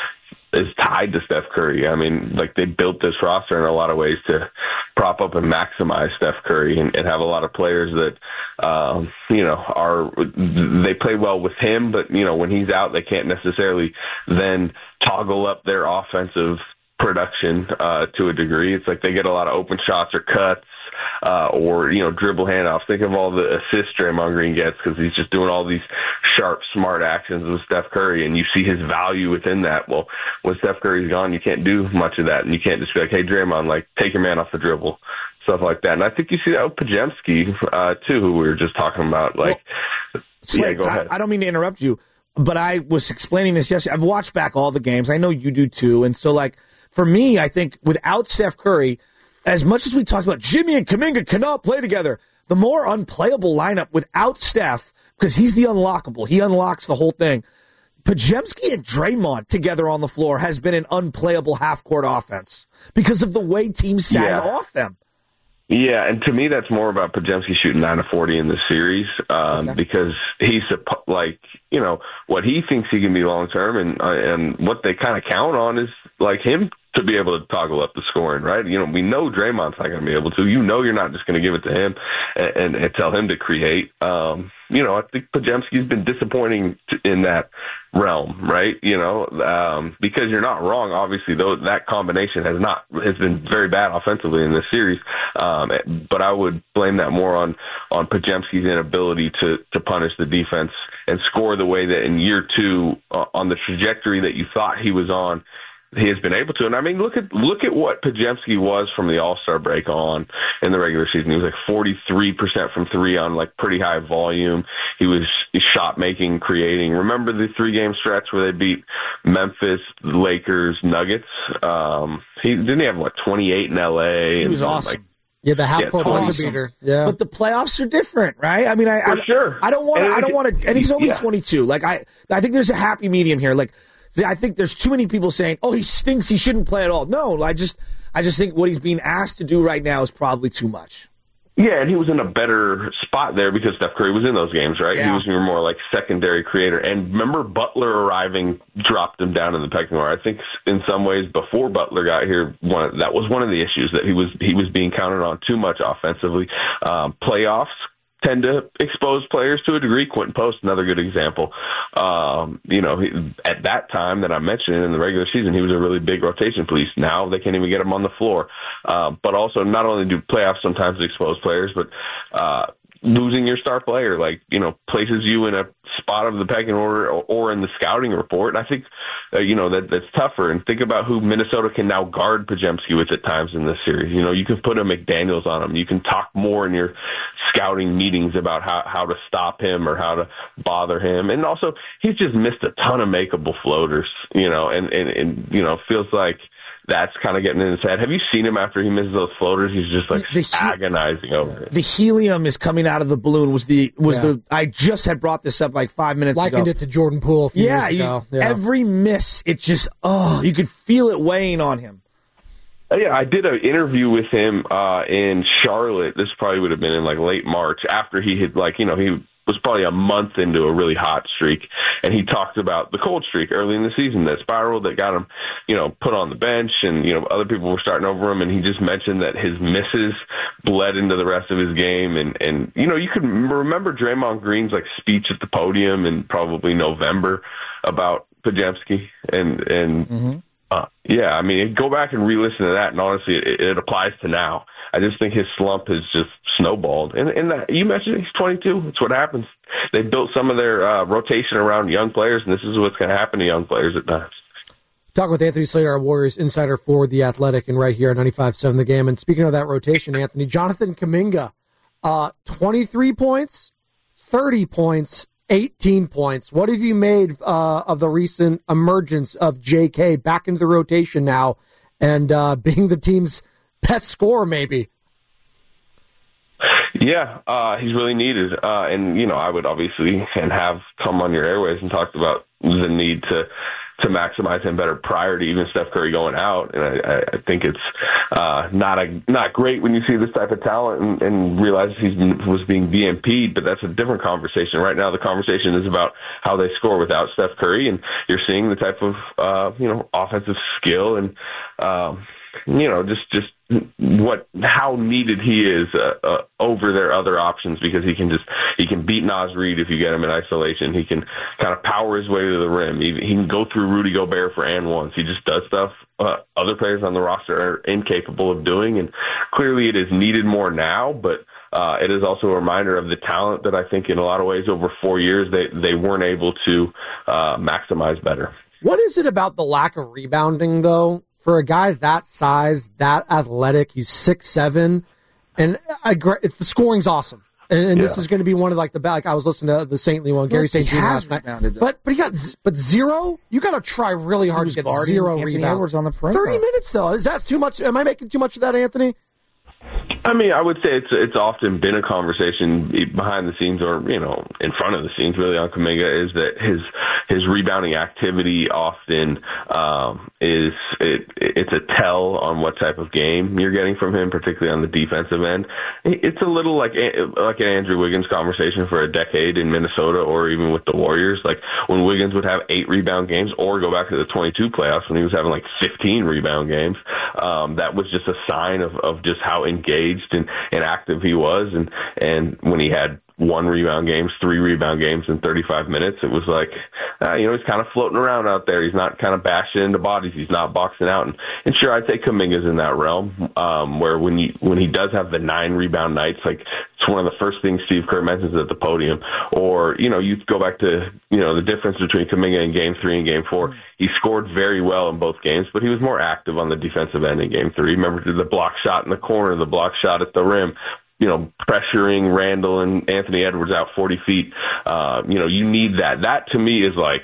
is tied to Steph Curry. I mean, like, they built this roster in a lot of ways to prop up and maximize Steph Curry and, and have a lot of players that, um, you know, are, they play well with him, but, you know, when he's out, they can't necessarily then toggle up their offensive production uh, to a degree. It's like they get a lot of open shots or cuts uh, or, you know, dribble handoffs. Think of all the assists Draymond Green gets because he's just doing all these sharp, smart actions with Steph Curry, and you see his value within that. Well, when Steph Curry's gone, you can't do much of that, and you can't just be like, hey, Draymond, like, take your man off the dribble, stuff like that. And I think you see that with Podziemski, uh, too, who we were just talking about. Like, well, Slade, yeah, go ahead. I, I don't mean to interrupt you, but I was explaining this yesterday. I've watched back all the games. I know you do, too. And so, like, for me, I think without Steph Curry, as much as we talked about Jimmy and Kuminga cannot play together, the more unplayable lineup without Steph, because he's the unlockable. He unlocks the whole thing. Podziemski and Draymond together on the floor has been an unplayable half-court offense because of the way teams sag yeah. off them. Yeah, and to me, that's more about Podziemski shooting nine of forty in the series um, okay. because he's like, you know, what he thinks he can be long term, and uh, and what they kind of count on is like him to be able to toggle up the scoring, right? You know, we know Draymond's not going to be able to. You know, you're not just going to give it to him and, and, and tell him to create. Um, you know, I think Podziemski's been disappointing in that realm, right? You know, um, because you're not wrong. Obviously, though, that combination has not has been very bad offensively in this series. Um, but I would blame that more on on Podziemski's inability to to punish the defense and score the way that in year two uh, on the trajectory that you thought he was on, he has been able to. And I mean, look at look at what Podziemski was from the All-Star break on in the regular season. He was like forty-three percent from three on like pretty high volume. He was shot making, creating. Remember the three-game stretch where they beat Memphis, Lakers, Nuggets? Um, he didn't he have what twenty-eight in L A? He was and, awesome. Like, yeah, the half court yeah, buzzer beater. Yeah, but the playoffs are different, right? I mean, I for I, sure. I don't want to. I don't want to. And he's only yeah. twenty-two. Like I, I think there's a happy medium here. Like. I think there's too many people saying, "Oh, he stinks. He shouldn't play at all." No, I just, I just think what he's being asked to do right now is probably too much. Yeah, and he was in a better spot there because Steph Curry was in those games, right? Yeah. He was more like secondary creator. And remember, Butler arriving dropped him down in the pecking order. I think in some ways before Butler got here, one that was one of the issues that he was he was being counted on too much offensively. Um, playoffs tend to expose players to a degree. Quentin Post, another good example. Um, you know, he, at that time that I mentioned in the regular season, he was a really big rotation piece. Now they can't even get him on the floor. Uh, but also, not only do playoffs sometimes expose players, but uh, losing your star player, like, you know, places you in a spot of the pecking order or, or in the scouting report. And I think, uh, you know, that that's tougher. And think about who Minnesota can now guard Podziemski with at times in this series. You know, you can put a McDaniels on him. You can talk more in your scouting meetings about how, how to stop him or how to bother him. And also, he's just missed a ton of makeable floaters, you know, and, and, and you know, feels like that's kind of getting in his head. Have you seen him after he misses those floaters? He's just like the, the, agonizing over it. The helium is coming out of the balloon. Was the was yeah. the I just had brought this up like five minutes Likened ago. Likened it to Jordan Poole a few yeah, years ago. You, yeah, every miss, it just oh, you could feel it weighing on him. Yeah, I did an interview with him uh, in Charlotte. This probably would have been in like late March after he had like you know he. was probably a month into a really hot streak, and he talked about the cold streak early in the season that spiraled, that got him, you know, put on the bench, and, you know, other people were starting over him, and he just mentioned that his misses bled into the rest of his game, and, and you know, you could remember Draymond Green's, like, speech at the podium in probably November about Podziemski, and, and mm-hmm. uh, yeah, I mean, go back and re-listen to that, and honestly, it, it applies to now. I just think his slump has just snowballed. And, and that, you mentioned he's twenty-two. That's what happens. They built some of their uh, rotation around young players, and this is what's going to happen to young players at times. Talking with Anthony Slater, our Warriors insider for The Athletic, and right here at ninety-five point seven The Game. And speaking of that rotation, Anthony, Jonathan Kuminga, uh, twenty-three points, thirty points, eighteen points. What have you made uh, of the recent emergence of J K back into the rotation now and uh, being the team's best scorer, maybe? Yeah, uh, he's really needed. Uh, and, you know, I would obviously and have come on your airways and talked about the need to to maximize him better prior to even Steph Curry going out. And I, I think it's uh, not a not great when you see this type of talent and, and realize he was being D M P'd, but that's a different conversation. Right now the conversation is about how they score without Steph Curry, and you're seeing the type of, uh, you know, offensive skill and, um, you know, just, just what, how needed he is uh, uh, over their other options, because he can just, he can beat Naz Reid if you get him in isolation. He can kind of power his way to the rim. He, he can go through Rudy Gobert for and ones. He just does stuff uh, other players on the roster are incapable of doing. And clearly it is needed more now, but uh, it is also a reminder of the talent that I think in a lot of ways over four years they, they weren't able to uh, maximize better. What is it about the lack of rebounding, though? For a guy that size, that athletic, he's six seven, and I, it's, the scoring's awesome. And, and yeah. this is going to be one of like the like I was listening to the Saintly one, Gary Saint Jean last night. But but he got but zero. You got to try really hard to get zero Anthony rebounds. Edwards on the perimeter. Thirty minutes though. Is that too much? Am I making too much of that, Anthony? I mean, I would say it's it's often been a conversation behind the scenes, or you know, in front of the scenes, really, on Kuminga, is that his his rebounding activity often um, is it it's a tell on what type of game you're getting from him, particularly on the defensive end. It's a little like like an Andrew Wiggins conversation for a decade in Minnesota, or even with the Warriors. Like when Wiggins would have eight rebound games, or go back to the twenty-two playoffs when he was having like fifteen rebound games. Um, that was just a sign of of just how engaged and, and active he was, and and when he had one rebound games, three rebound games in thirty-five minutes, it was like, uh, you know, he's kind of floating around out there. He's not kind of bashing into bodies. He's not boxing out. And, and sure, I'd say Kuminga's in that realm, um, where when he, when he does have the nine rebound nights, like it's one of the first things Steve Kerr mentions at the podium. Or, you know, you go back to, you know, the difference between Kuminga in game three and game four. He scored very well in both games, but he was more active on the defensive end in game three. Remember the block shot in the corner, the block shot at the rim, you know, pressuring Randall and Anthony Edwards out forty feet. Uh, you know, you need that. That to me is like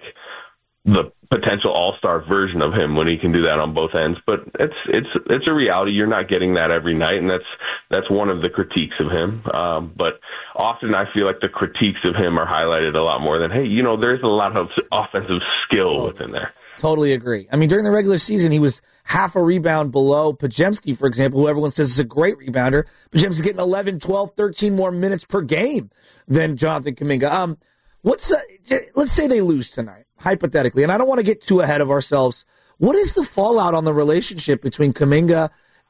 the potential all-star version of him when he can do that on both ends. But it's it's it's a reality. You're not getting that every night, and that's that's one of the critiques of him. Um, but often I feel like the critiques of him are highlighted a lot more than, hey, you know, there's a lot of offensive skill within there. Totally agree. I mean, during the regular season, he was half a rebound below Podziemski, for example, who everyone says is a great rebounder. Podziemski's getting eleven, twelve, thirteen more minutes per game than Jonathan Kuminga. Um, what's uh, let's say they lose tonight, hypothetically, and I don't want to get too ahead of ourselves. What is the fallout on the relationship between Kuminga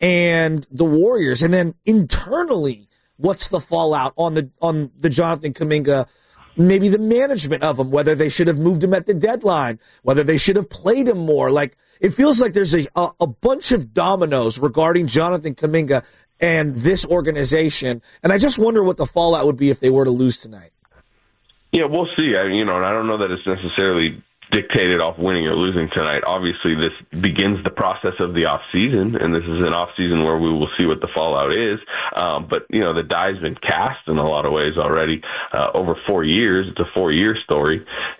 and the Warriors? And then internally, what's the fallout on the on the Jonathan Kuminga, maybe the management of him, whether they should have moved him at the deadline, whether they should have played him more? Like, it feels like there's a, a, a bunch of dominoes regarding Jonathan Kuminga and this organization. And I just wonder what the fallout would be if they were to lose tonight. Yeah, we'll see. I, you know, and I don't know that it's necessarily dictated off winning or losing tonight. Obviously, this begins the process of the off season, and this is an off season where we will see what the fallout is. Um, but you know, the die's been cast in a lot of ways already uh, over four years. It's a four-year story,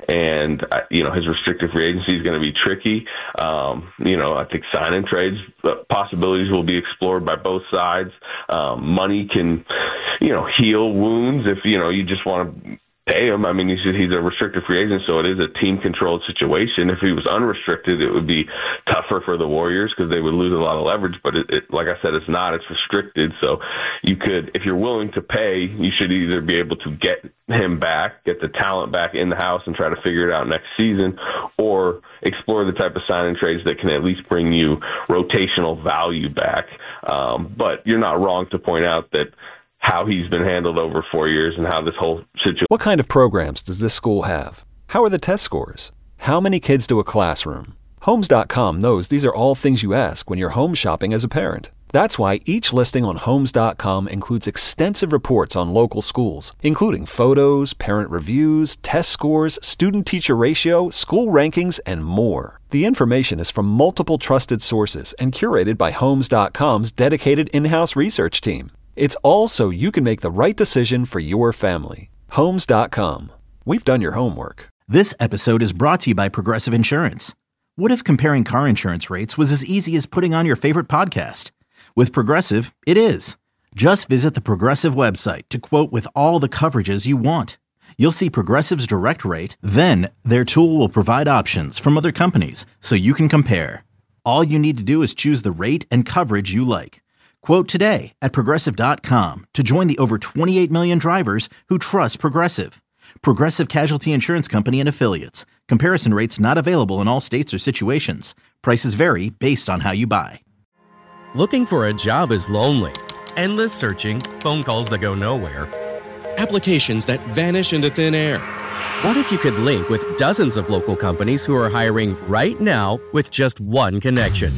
and uh, you know, his restricted free agency is going to be tricky. Um, you know, I think sign and trades possibilities will be explored by both sides. Um, money can, you know, heal wounds if you know you just want to pay him. I mean, he's, he's a restricted free agent, so it is a team-controlled situation. If he was unrestricted, it would be tougher for the Warriors because they would lose a lot of leverage. But it, it, like I said, it's not. It's restricted. So you could, if you're willing to pay, you should either be able to get him back, get the talent back in the house and try to figure it out next season, or explore the type of signing trades that can at least bring you rotational value back. Um, but you're not wrong to point out that how he's been handled over four years and how this whole situation. What kind of programs does this school have? How are the test scores? How many kids do a classroom? Homes dot com knows these are all things you ask when you're home shopping as a parent. That's why each listing on Homes dot com includes extensive reports on local schools, including photos, parent reviews, test scores, student-teacher ratio, school rankings, and more. The information is from multiple trusted sources and curated by Homes dot com's dedicated in-house research team. It's all so you can make the right decision for your family. Homes dot com. We've done your homework. This episode is brought to you by Progressive Insurance. What if comparing car insurance rates was as easy as putting on your favorite podcast? With Progressive, it is. Just visit the Progressive website to quote with all the coverages you want. You'll see Progressive's direct rate, then their tool will provide options from other companies so you can compare. All you need to do is choose the rate and coverage you like. Quote today at Progressive dot com to join the over twenty-eight million drivers who trust Progressive. Progressive Casualty Insurance Company and Affiliates. Comparison rates not available in all states or situations. Prices vary based on how you buy. Looking for a job is lonely. Endless searching, phone calls that go nowhere, applications that vanish into thin air. What if you could link with dozens of local companies who are hiring right now with just one connection?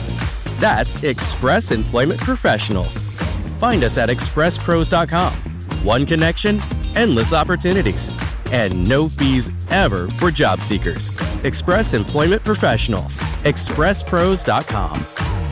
That's Express Employment Professionals. Find us at express pros dot com. One connection, endless opportunities, and no fees ever for job seekers. Express Employment Professionals. express pros dot com.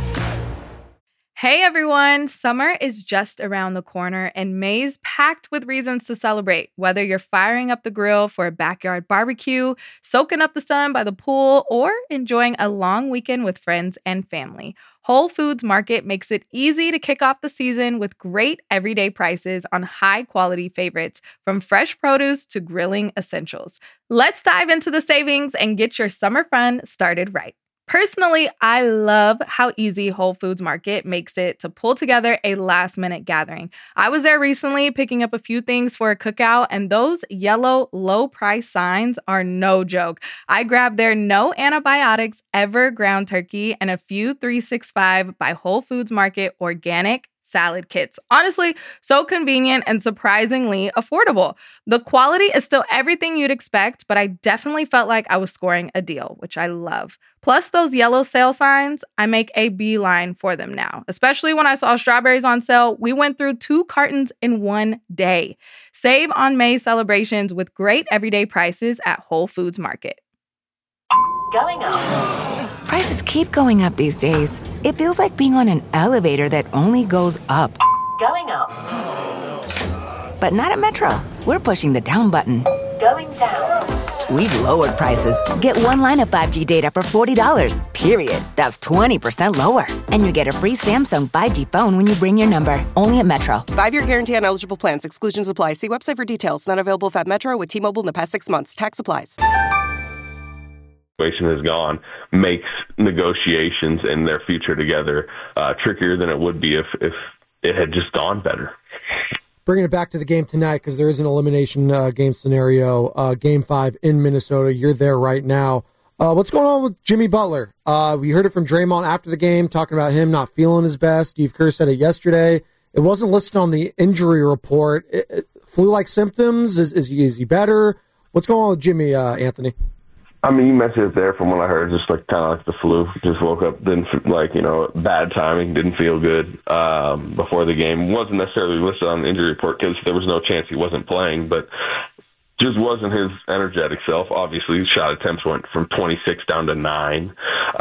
Hey everyone, summer is just around the corner and May's packed with reasons to celebrate. Whether you're firing up the grill for a backyard barbecue, soaking up the sun by the pool, or enjoying a long weekend with friends and family, Whole Foods Market makes it easy to kick off the season with great everyday prices on high-quality favorites, from fresh produce to grilling essentials. Let's dive into the savings and get your summer fun started right. Personally, I love how easy Whole Foods Market makes it to pull together a last-minute gathering. I was there recently picking up a few things for a cookout, and those yellow low-price signs are no joke. I grabbed their no antibiotics ever ground turkey and a few three sixty-five by Whole Foods Market organic salad kits. Honestly, so convenient and surprisingly affordable. The quality is still everything you'd expect, but I definitely felt like I was scoring a deal, which I love. Plus those yellow sale signs, I make a beeline for them now. Especially when I saw strawberries on sale, we went through two cartons in one day. Save on May celebrations with great everyday prices at Whole Foods Market. Going up. Prices keep going up these days. It feels like being on an elevator that only goes up. Going up. But not at Metro. We're pushing the down button. Going down. We've lowered prices. Get one line of five G data for forty dollars, period. That's twenty percent lower. And you get a free Samsung five G phone when you bring your number. Only at Metro. Five-year guarantee on eligible plans. Exclusions apply. See website for details. Not available at Metro with T-Mobile in the past six months. Tax applies. Has gone makes negotiations and their future together uh, trickier than it would be if, if it had just gone better. Bringing it back to the game tonight, because there is an elimination uh, game scenario, uh, game five in Minnesota. You're there right now. Uh, what's going on with Jimmy Butler? Uh, we heard it from Draymond after the game, talking about him not feeling his best. Steve Kerr said it yesterday. It wasn't listed on the injury report. It, it, flu-like symptoms? Is, is, he, is he better? What's going on with Jimmy, uh, Anthony? I mean, you mentioned it there from what I heard, just like kind of like the flu. Just woke up, didn't like, you know, bad timing, didn't feel good um, before the game. Wasn't necessarily listed on the injury report because there was no chance he wasn't playing, but just wasn't his energetic self. Obviously, shot attempts went from twenty-six down to nine.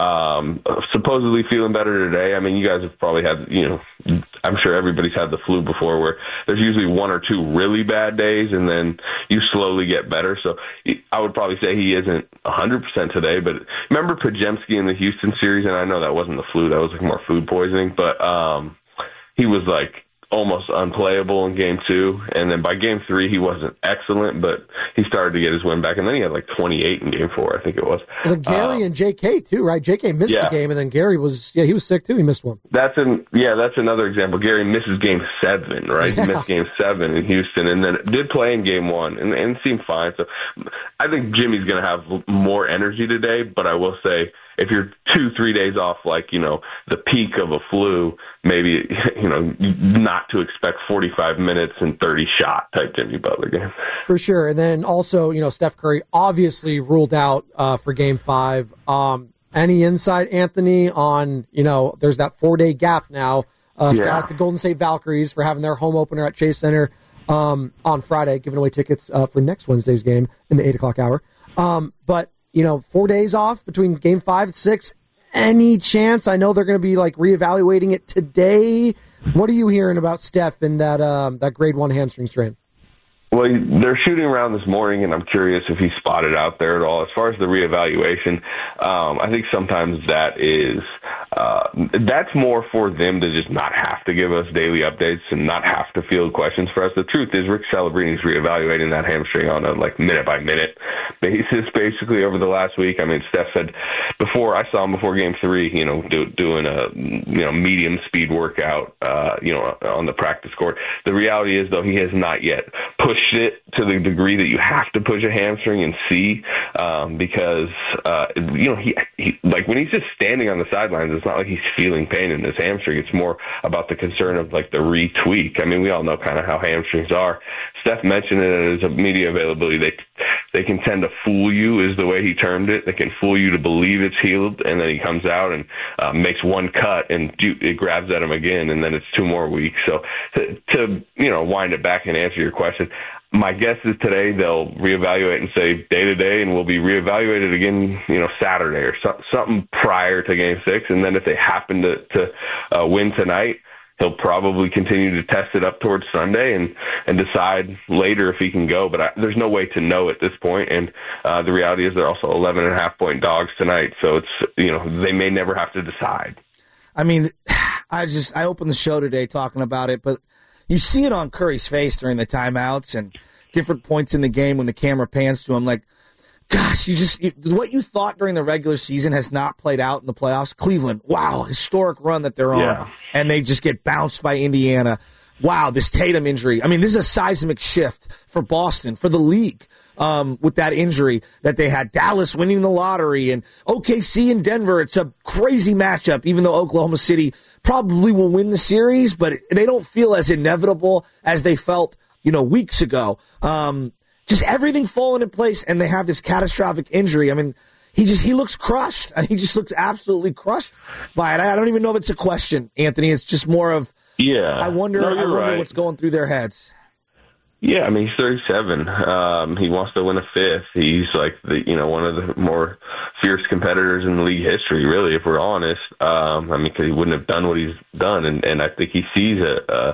Um, supposedly feeling better today. I mean, you guys have probably had, you know, I'm sure everybody's had the flu before where there's usually one or two really bad days and then you slowly get better. So I would probably say he isn't one hundred percent today, but remember Pajemski in the Houston series? And I know that wasn't the flu, that was like more food poisoning, but um, he was like almost unplayable in game two. And then by game three, he wasn't excellent, but he started to get his win back. And then he had like twenty-eight in game four, I think it was. And then Gary um, and J K too, right? J K missed yeah. the game, and then Gary was, yeah, he was sick too. He missed one. That's an, yeah, that's another example. Gary misses game seven, right? Yeah. He missed game seven in Houston and then did play in game one and, and seemed fine. So I think Jimmy's going to have more energy today, but I will say, if you're two, three days off, like, you know, the peak of a flu, maybe, you know, not to expect forty-five minutes and thirty shot type Jimmy Butler game. For sure. And then also, you know, Steph Curry obviously ruled out uh, for game five. Um, any insight, Anthony, on, you know, there's that four day gap now. Uh, yeah. Shout out to Golden State Valkyries for having their home opener at Chase Center um, on Friday, giving away tickets uh, for next Wednesday's game in the eight o'clock hour. Um, but, you know, four days off between game five and six. Any chance? I know they're going to be like reevaluating it today. What are you hearing about Steph and that um, that grade one hamstring strain? Well, they're shooting around this morning, and I'm curious if he spotted out there at all. As far as the reevaluation, um, I think sometimes that is uh, that's more for them to just not have to give us daily updates and not have to field questions for us. The truth is, Rick Celebrini is reevaluating that hamstring on a like minute by minute basis, basically over the last week. I mean, Steph said before I saw him before Game Three, you know, do, doing a you know medium speed workout, uh, you know, on the practice court. The reality is, though, he has not yet pushed it to the degree that you have to push a hamstring and see, um, because, uh, you know, he, he, like when he's just standing on the sidelines, it's not like he's feeling pain in his hamstring. It's more about the concern of like the retweak. I mean, we all know kind of how hamstrings are. Steph mentioned it as a media availability. They, they can tend to fool you is the way he termed it. They can fool you to believe it's healed. And then he comes out and uh, makes one cut and do, it grabs at him again. And then it's two more weeks. So to, to, you know, wind it back and answer your question, my guess is today they'll reevaluate and say day to day, and we'll be reevaluated again, you know, Saturday or so, something prior to Game Six. And then if they happen to to uh, win tonight, he'll probably continue to test it up towards Sunday and and decide later if he can go. But I, there's no way to know at this point. And uh, the reality is they're also eleven and a half point dogs tonight, so it's you know they may never have to decide. I mean, I just I opened the show today talking about it, but you see it on Curry's face during the timeouts and different points in the game when the camera pans to him. Like, gosh, you just you, what you thought during the regular season has not played out in the playoffs. Cleveland, wow, historic run that they're on, yeah. and they just get bounced by Indiana. Wow, this Tatum injury. I mean, this is a seismic shift for Boston, for the league, um, with that injury that they had. Dallas winning the lottery and O K C and Denver. It's a crazy matchup, even though Oklahoma City probably will win the series, but they don't feel as inevitable as they felt, you know, weeks ago. Um, just everything falling in place, and they have this catastrophic injury. I mean, he just he looks crushed. He just looks absolutely crushed by it. I don't even know if it's a question, Anthony. It's just more of, yeah. I wonder, no, I wonder right. what's going through their heads. Yeah, I mean, he's thirty-seven. Um, he wants to win a fifth. He's like the, you know, one of the more fierce competitors in the league history, really, if we're honest. Um, I mean, because he wouldn't have done what he's done, and, and I think he sees a, a,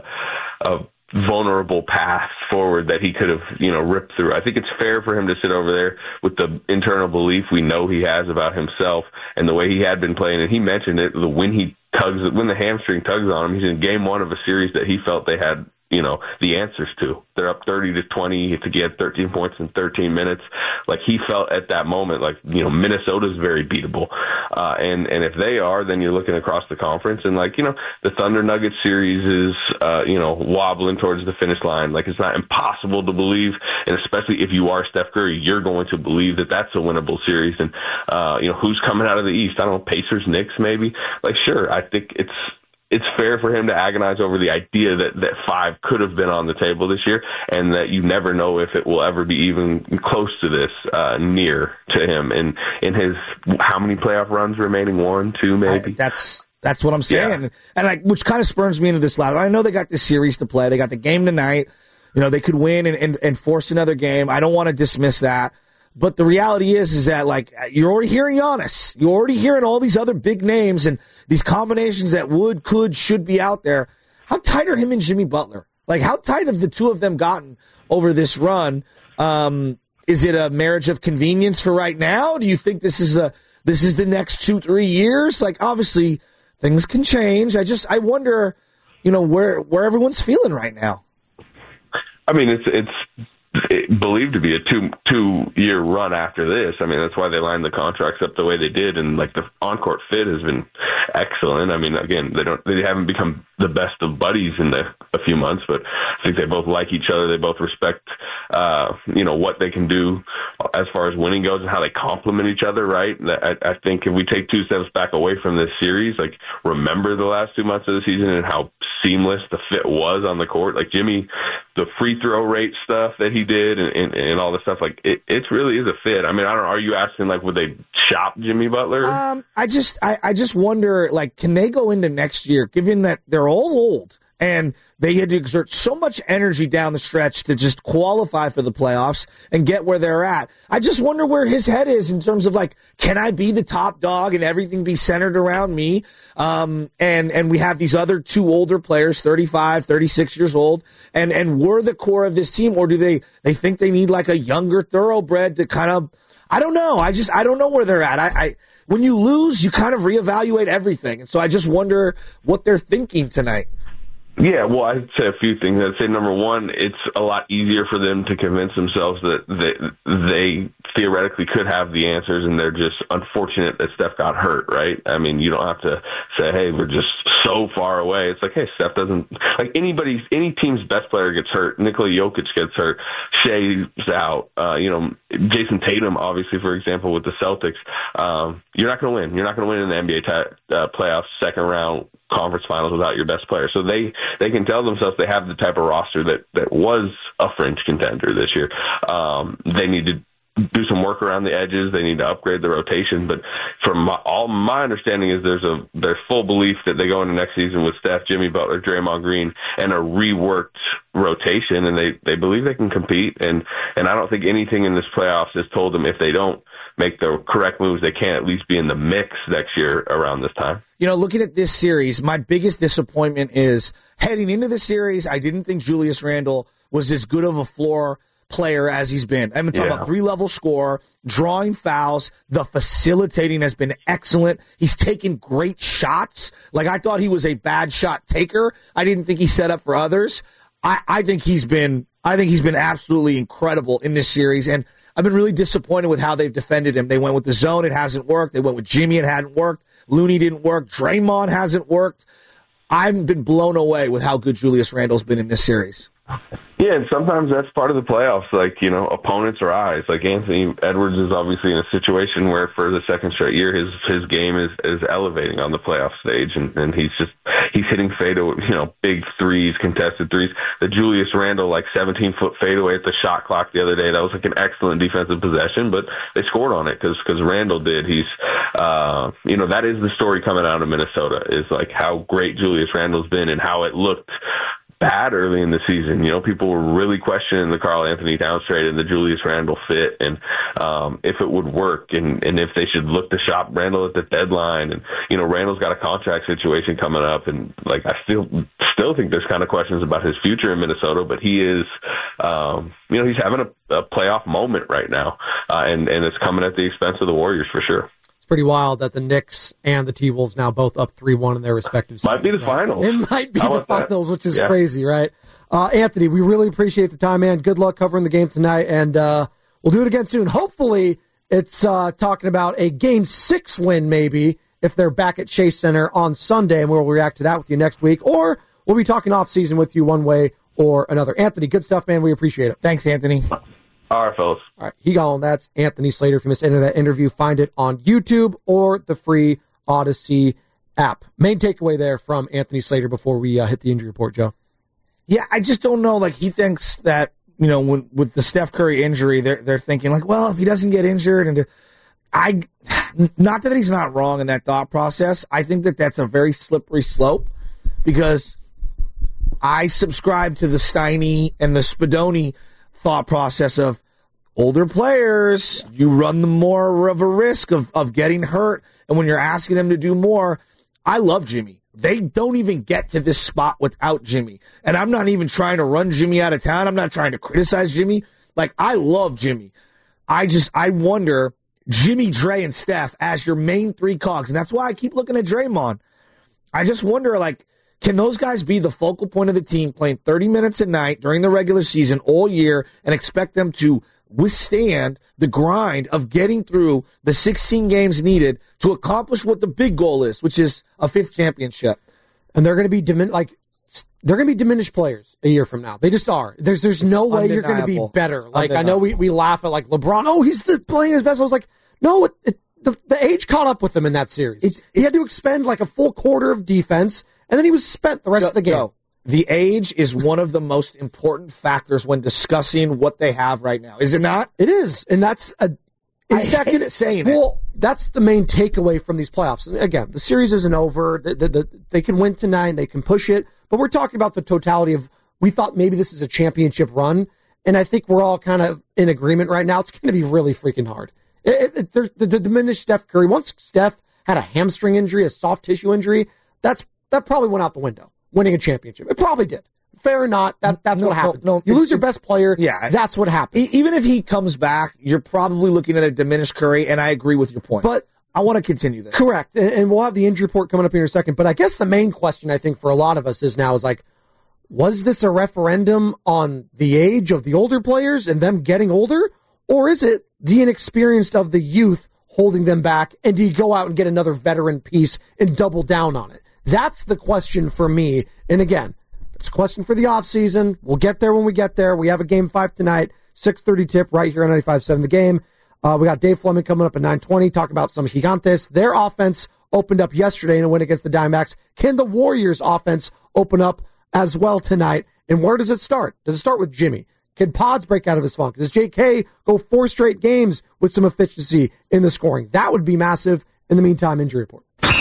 a vulnerable path forward that he could have, you know, ripped through. I think it's fair for him to sit over there with the internal belief we know he has about himself and the way he had been playing. And he mentioned it, the when he tugs, when the hamstring tugs on him, he's in game one of a series that he felt they had, you know, the answers to. They're up thirty to twenty. I think he had thirteen points in thirteen minutes. Like, he felt at that moment like, you know, Minnesota's very beatable. Uh, and, and if they are, then you're looking across the conference and, like, you know, the Thunder Nuggets series is, uh, you know, wobbling towards the finish line. Like, it's not impossible to believe. And especially if you are Steph Curry, you're going to believe that that's a winnable series. And, uh, you know, who's coming out of the East? I don't know, Pacers, Knicks, maybe? Like, sure, I think it's, it's fair for him to agonize over the idea that, that five could have been on the table this year, and that you never know if it will ever be even close to this, uh, near to him. And in his, how many playoff runs remaining? One, two, maybe? I, that's that's what I'm saying. Yeah. And like, which kind of spurns me into this last. I know they got this series to play. They got the game tonight. You know, they could win and, and, and force another game. I don't want to dismiss that. But the reality is, is that, like, you're already hearing Giannis. You're already hearing all these other big names and these combinations that would, could, should be out there. How tight are him and Jimmy Butler? Like, how tight have the two of them gotten over this run? Um, is it a marriage of convenience for right now? Do you think this is a this is the next two, three years? Like, obviously, things can change. I just, I wonder, you know, where where everyone's feeling right now. I mean, it's it's. believed to be a two two year run after this. I mean, that's why they lined the contracts up the way they did, and like the on court fit has been excellent. I mean, again, they don't they haven't become the best of buddies in the, a few months, but I think they both like each other. They both respect, uh, you know, what they can do as far as winning goes and how they complement each other. Right. I, I think if we take two steps back away from this series, like remember the last two months of the season and how seamless the fit was on the court. Like Jimmy, the free throw rate stuff that he did and, and, and all the stuff, like it, it really is a fit. I mean, I don't know. Are you asking like, would they shop Jimmy Butler? Um, I just, I, I just wonder, like, can they go into next year, given that they're all old and they had to exert so much energy down the stretch to just qualify for the playoffs and get where they're at. I just wonder where his head is in terms of like, can I be the top dog and everything be centered around me? Um, and, and we have these other two older players, thirty-five, thirty-six years old, and, and we're the core of this team, or do they, they think they need like a younger thoroughbred to kind of, I don't know. I just, I don't know where they're at. I, I, when you lose, you kind of reevaluate everything. And so I just wonder what they're thinking tonight. Yeah, well, I'd say a few things. I'd say, number one, it's a lot easier for them to convince themselves that they, they theoretically could have the answers, and they're just unfortunate that Steph got hurt, right? I mean, you don't have to say, hey, we're just so far away. It's like, hey, Steph doesn't – like anybody's – any team's best player gets hurt. Nikola Jokic gets hurt. Shea's out. Uh, you know, Jason Tatum, obviously, for example, with the Celtics. Um, you're not going to win. You're not going to win in the N B A t- uh, playoffs, second round, conference finals without your best player. So they, they can tell themselves they have the type of roster that, that was a fringe contender this year. Um, they need to do some work around the edges. They need to upgrade the rotation. But from my, all my understanding is there's a, there's full belief that they go into next season with Steph, Jimmy Butler, Draymond Green, and a reworked rotation. And they, they believe they can compete. And, and I don't think anything in this playoffs has told them if they don't make the correct moves, they can't at least be in the mix next year around this time. You know, looking at this series, my biggest disappointment is heading into the series, I didn't think Julius Randle was as good of a floor player as he's been. I'm talking yeah. about three-level scorer, drawing fouls. The facilitating has been excellent. He's taken great shots. Like, I thought he was a bad shot taker. I didn't think he set up for others. I, I think he's been I think he's been absolutely incredible in this series, and I've been really disappointed with how they've defended him. They went with the zone. It hasn't worked. They went with Jimmy. It hadn't worked. Looney didn't work. Draymond hasn't worked. I've been blown away with how good Julius Randle's been in this series. Yeah, and sometimes that's part of the playoffs, like, you know, opponents' rise. Like Anthony Edwards is obviously in a situation where for the second straight year, his his game is, is elevating on the playoff stage, and, and he's just, he's hitting fadeaway, you know, big threes, contested threes. The Julius Randle, like seventeen-foot fadeaway at the shot clock the other day, that was like an excellent defensive possession, but they scored on it because because Randle did. He's, uh, you know, that is the story coming out of Minnesota, is like how great Julius Randle's been and how it looked bad early in the season. You know, people were really questioning the Karl Anthony Towns trade and the Julius Randle fit, and um, if it would work, and, and if they should look to shop Randle at the deadline. And, you know, Randle's got a contract situation coming up, and, like, I still still think there's kind of questions about his future in Minnesota, but he is, um, you know, he's having a, a playoff moment right now, uh, and, and it's coming at the expense of the Warriors for sure. Pretty wild that the Knicks and the T-Wolves now both up three one in their respective series. Might be the right? finals. It might be How the finals, that? which is yeah. crazy, right? Uh, Anthony, we really appreciate the time, man. Good luck covering the game tonight, and uh, we'll do it again soon. Hopefully it's uh, talking about a Game six win, maybe, if they're back at Chase Center on Sunday, and we'll react to that with you next week, or we'll be talking off-season with you one way or another. Anthony, good stuff, man. We appreciate it. Thanks, Anthony. All right, fellas. All right, he gone. That's Anthony Slater. If you missed any of that interview, find it on YouTube or the free Odyssey app. Main takeaway there from Anthony Slater before we uh, hit the injury report, Joe. Yeah, I just don't know. Like, he thinks that, you know, when, with the Steph Curry injury, they're they're thinking like, well, if he doesn't get injured, and I, not that he's not wrong in that thought process. I think that that's a very slippery slope because I subscribe to the Steiny and the Spadoni thought process of older players, you run the more of a risk of, of getting hurt. And when you're asking them to do more, I love Jimmy. They don't even get to this spot without Jimmy. And I'm not even trying to run Jimmy out of town. I'm not trying to criticize Jimmy. Like, I love Jimmy. I just, I wonder, Jimmy, Dre, and Steph as your main three cogs. And that's why I keep looking at Draymond. I just wonder, like, can those guys be the focal point of the team playing thirty minutes a night during the regular season all year and expect them to withstand the grind of getting through the sixteen games needed to accomplish what the big goal is, which is a fifth championship? And they're going to be dimin- like they're going to be diminished players a year from now. They just are. There's there's it's no way you're going to be better. Like, undeniable. I know we, we laugh at like LeBron. Oh, he's the playing his best. I was like, no, it, it, the the age caught up with him in that series. It, it, he had to expend like a full quarter of defense. And then he was spent the rest go, of the game. Go. The age is one of the most important factors when discussing what they have right now. Is it not? It is. And that's a... I hate gonna, saying well, it. Well, that's the main takeaway from these playoffs. And again, the series isn't over. The, the, the, they can win tonight. They can push it. But we're talking about the totality of... We thought maybe this is a championship run. And I think we're all kind of in agreement right now. It's going to be really freaking hard. It, it, it, the, the diminished Steph Curry. Once Steph had a hamstring injury, a soft tissue injury, that's... That probably went out the window, winning a championship. It probably did. Fair or not, that, that's no, what happens. No, no, you lose it, your best player, yeah, that's what happens. Even if he comes back, you're probably looking at a diminished Curry, and I agree with your point. But I want to continue this. Correct, and, and we'll have the injury report coming up here in a second. But I guess the main question, I think, for a lot of us is now is like, was this a referendum on the age of the older players and them getting older? Or is it the inexperienced of the youth holding them back, and do you go out and get another veteran piece and double down on it? That's the question for me. And again, it's a question for the offseason. We'll get there when we get there. We have a game five tonight, six thirty tip right here on ninety-five point seven The Game. Uh, we got Dave Fleming coming up at nine twenty, talking about some Gigantes. Their offense opened up yesterday in a win against the Diamondbacks. Can the Warriors' offense open up as well tonight? And where does it start? Does it start with Jimmy? Can Pods break out of this funk? Does J K go four straight games with some efficiency in the scoring? That would be massive. In the meantime, injury report.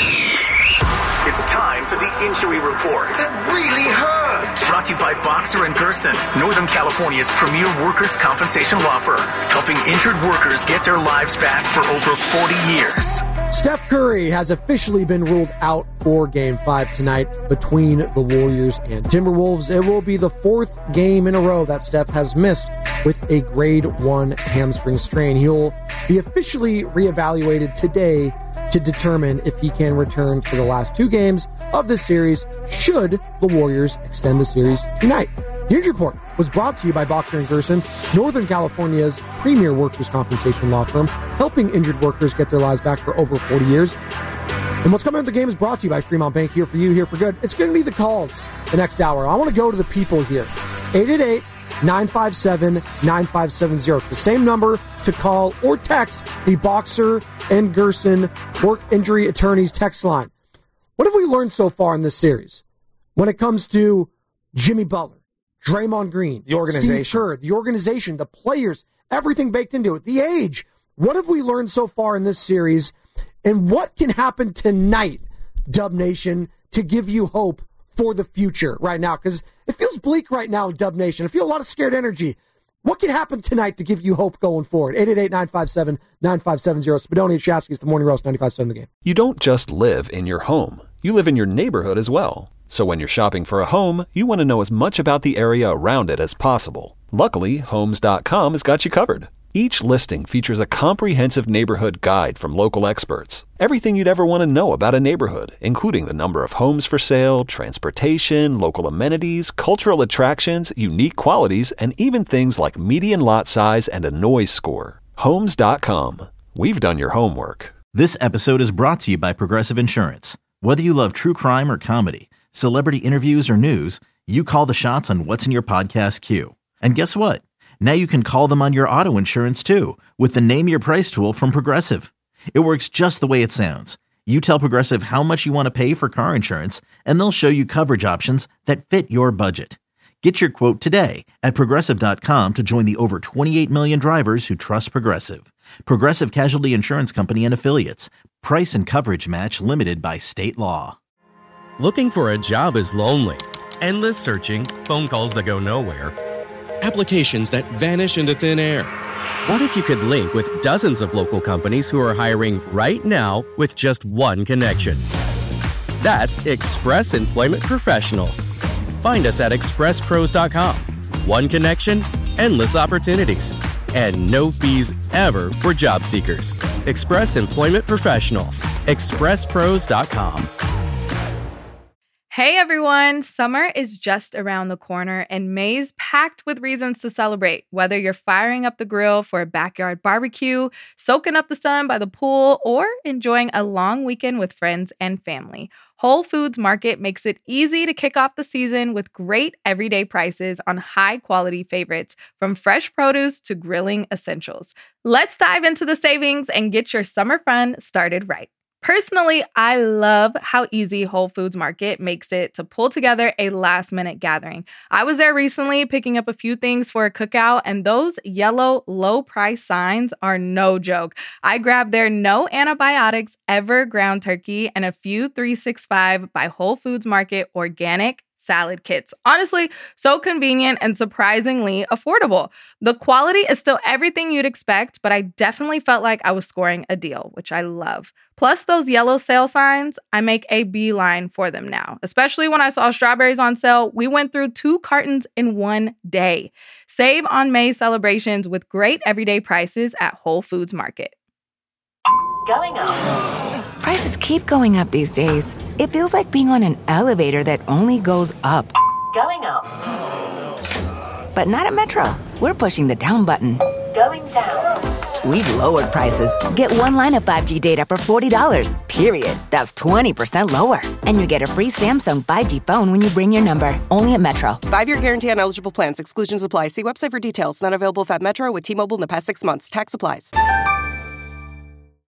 It's time for the injury report. It really hurts. Brought to you by Boxer and Gerson, Northern California's premier workers' compensation law firm, helping injured workers get their lives back for over forty years. Steph Curry has officially been ruled out for Game five tonight between the Warriors and Timberwolves. It will be the fourth game in a row that Steph has missed with a grade one hamstring strain. He'll be officially reevaluated today to determine if he can return for the last two games of this series should the Warriors extend the series tonight. The injury report was brought to you by Boxer and Gerson, Northern California's premier workers' compensation law firm, helping injured workers get their lives back for over forty years. And what's coming up in the game is brought to you by Fremont Bank, here for you, here for good. It's going to be the calls the next hour. I want to go to the people here. eight eight eight, nine five seven, nine five seven zero. It's the same number to call or text the Boxer and Gerson Work Injury Attorneys text line. What have we learned so far in this series when it comes to Jimmy Butler, Draymond Green, the organization, Steve Kerr, the organization, the players, everything baked into it, the age? What have we learned so far in this series, and what can happen tonight, Dub Nation, to give you hope for the future right now? Because it feels bleak right now, Dub Nation. I feel a lot of scared energy. What can happen tonight to give you hope going forward? eight eight eight, nine five seven, nine five seven zero. Spadoni and Shasky's The Morning Roast, ninety-five point seven The Game. You don't just live in your home. You live in your neighborhood as well. So when you're shopping for a home, you want to know as much about the area around it as possible. Luckily, Homes dot com has got you covered. Each listing features a comprehensive neighborhood guide from local experts. Everything you'd ever want to know about a neighborhood, including the number of homes for sale, transportation, local amenities, cultural attractions, unique qualities, and even things like median lot size and a noise score. Homes dot com. We've done your homework. This episode is brought to you by Progressive Insurance. Whether you love true crime or comedy, celebrity interviews or news, you call the shots on what's in your podcast queue. And guess what? Now you can call them on your auto insurance too with the Name Your Price tool from Progressive. It works just the way it sounds. You tell Progressive how much you want to pay for car insurance, and they'll show you coverage options that fit your budget. Get your quote today at Progressive dot com to join the over twenty-eight million drivers who trust Progressive. Progressive Casualty Insurance Company and Affiliates. Price and coverage match limited by state law. Looking for a job is lonely. Endless searching, phone calls that go nowhere, applications that vanish into thin air. What if you could link with dozens of local companies who are hiring right now with just one connection? That's Express Employment Professionals. Find us at express pros dot com. One connection, endless opportunities, and no fees ever for job seekers. Express Employment Professionals. express pros dot com. Hey everyone, summer is just around the corner and May's packed with reasons to celebrate. Whether you're firing up the grill for a backyard barbecue, soaking up the sun by the pool, or enjoying a long weekend with friends and family, Whole Foods Market makes it easy to kick off the season with great everyday prices on high-quality favorites, from fresh produce to grilling essentials. Let's dive into the savings and get your summer fun started right. Personally, I love how easy Whole Foods Market makes it to pull together a last-minute gathering. I was there recently picking up a few things for a cookout, and those yellow low-price signs are no joke. I grabbed their no antibiotics ever ground turkey and a few three sixty-five by Whole Foods Market organic salad kits. Honestly, so convenient and surprisingly affordable. The quality is still everything you'd expect, but I definitely felt like I was scoring a deal, which I love. Plus those yellow sale signs, I make a beeline for them now. Especially when I saw strawberries on sale, we went through two cartons in one day. Save on May celebrations with great everyday prices at Whole Foods Market. Going up. Prices keep going up these days. It feels like being on an elevator that only goes up. Going up. But not at Metro. We're pushing the down button. Going down. We've lowered prices. Get one line of five G data for forty dollars, period. That's twenty percent lower. And you get a free Samsung five G phone when you bring your number. Only at Metro. Five-year guarantee on eligible plans. Exclusions apply. See website for details. Not available if at Metro with T-Mobile in the past six months. Tax applies.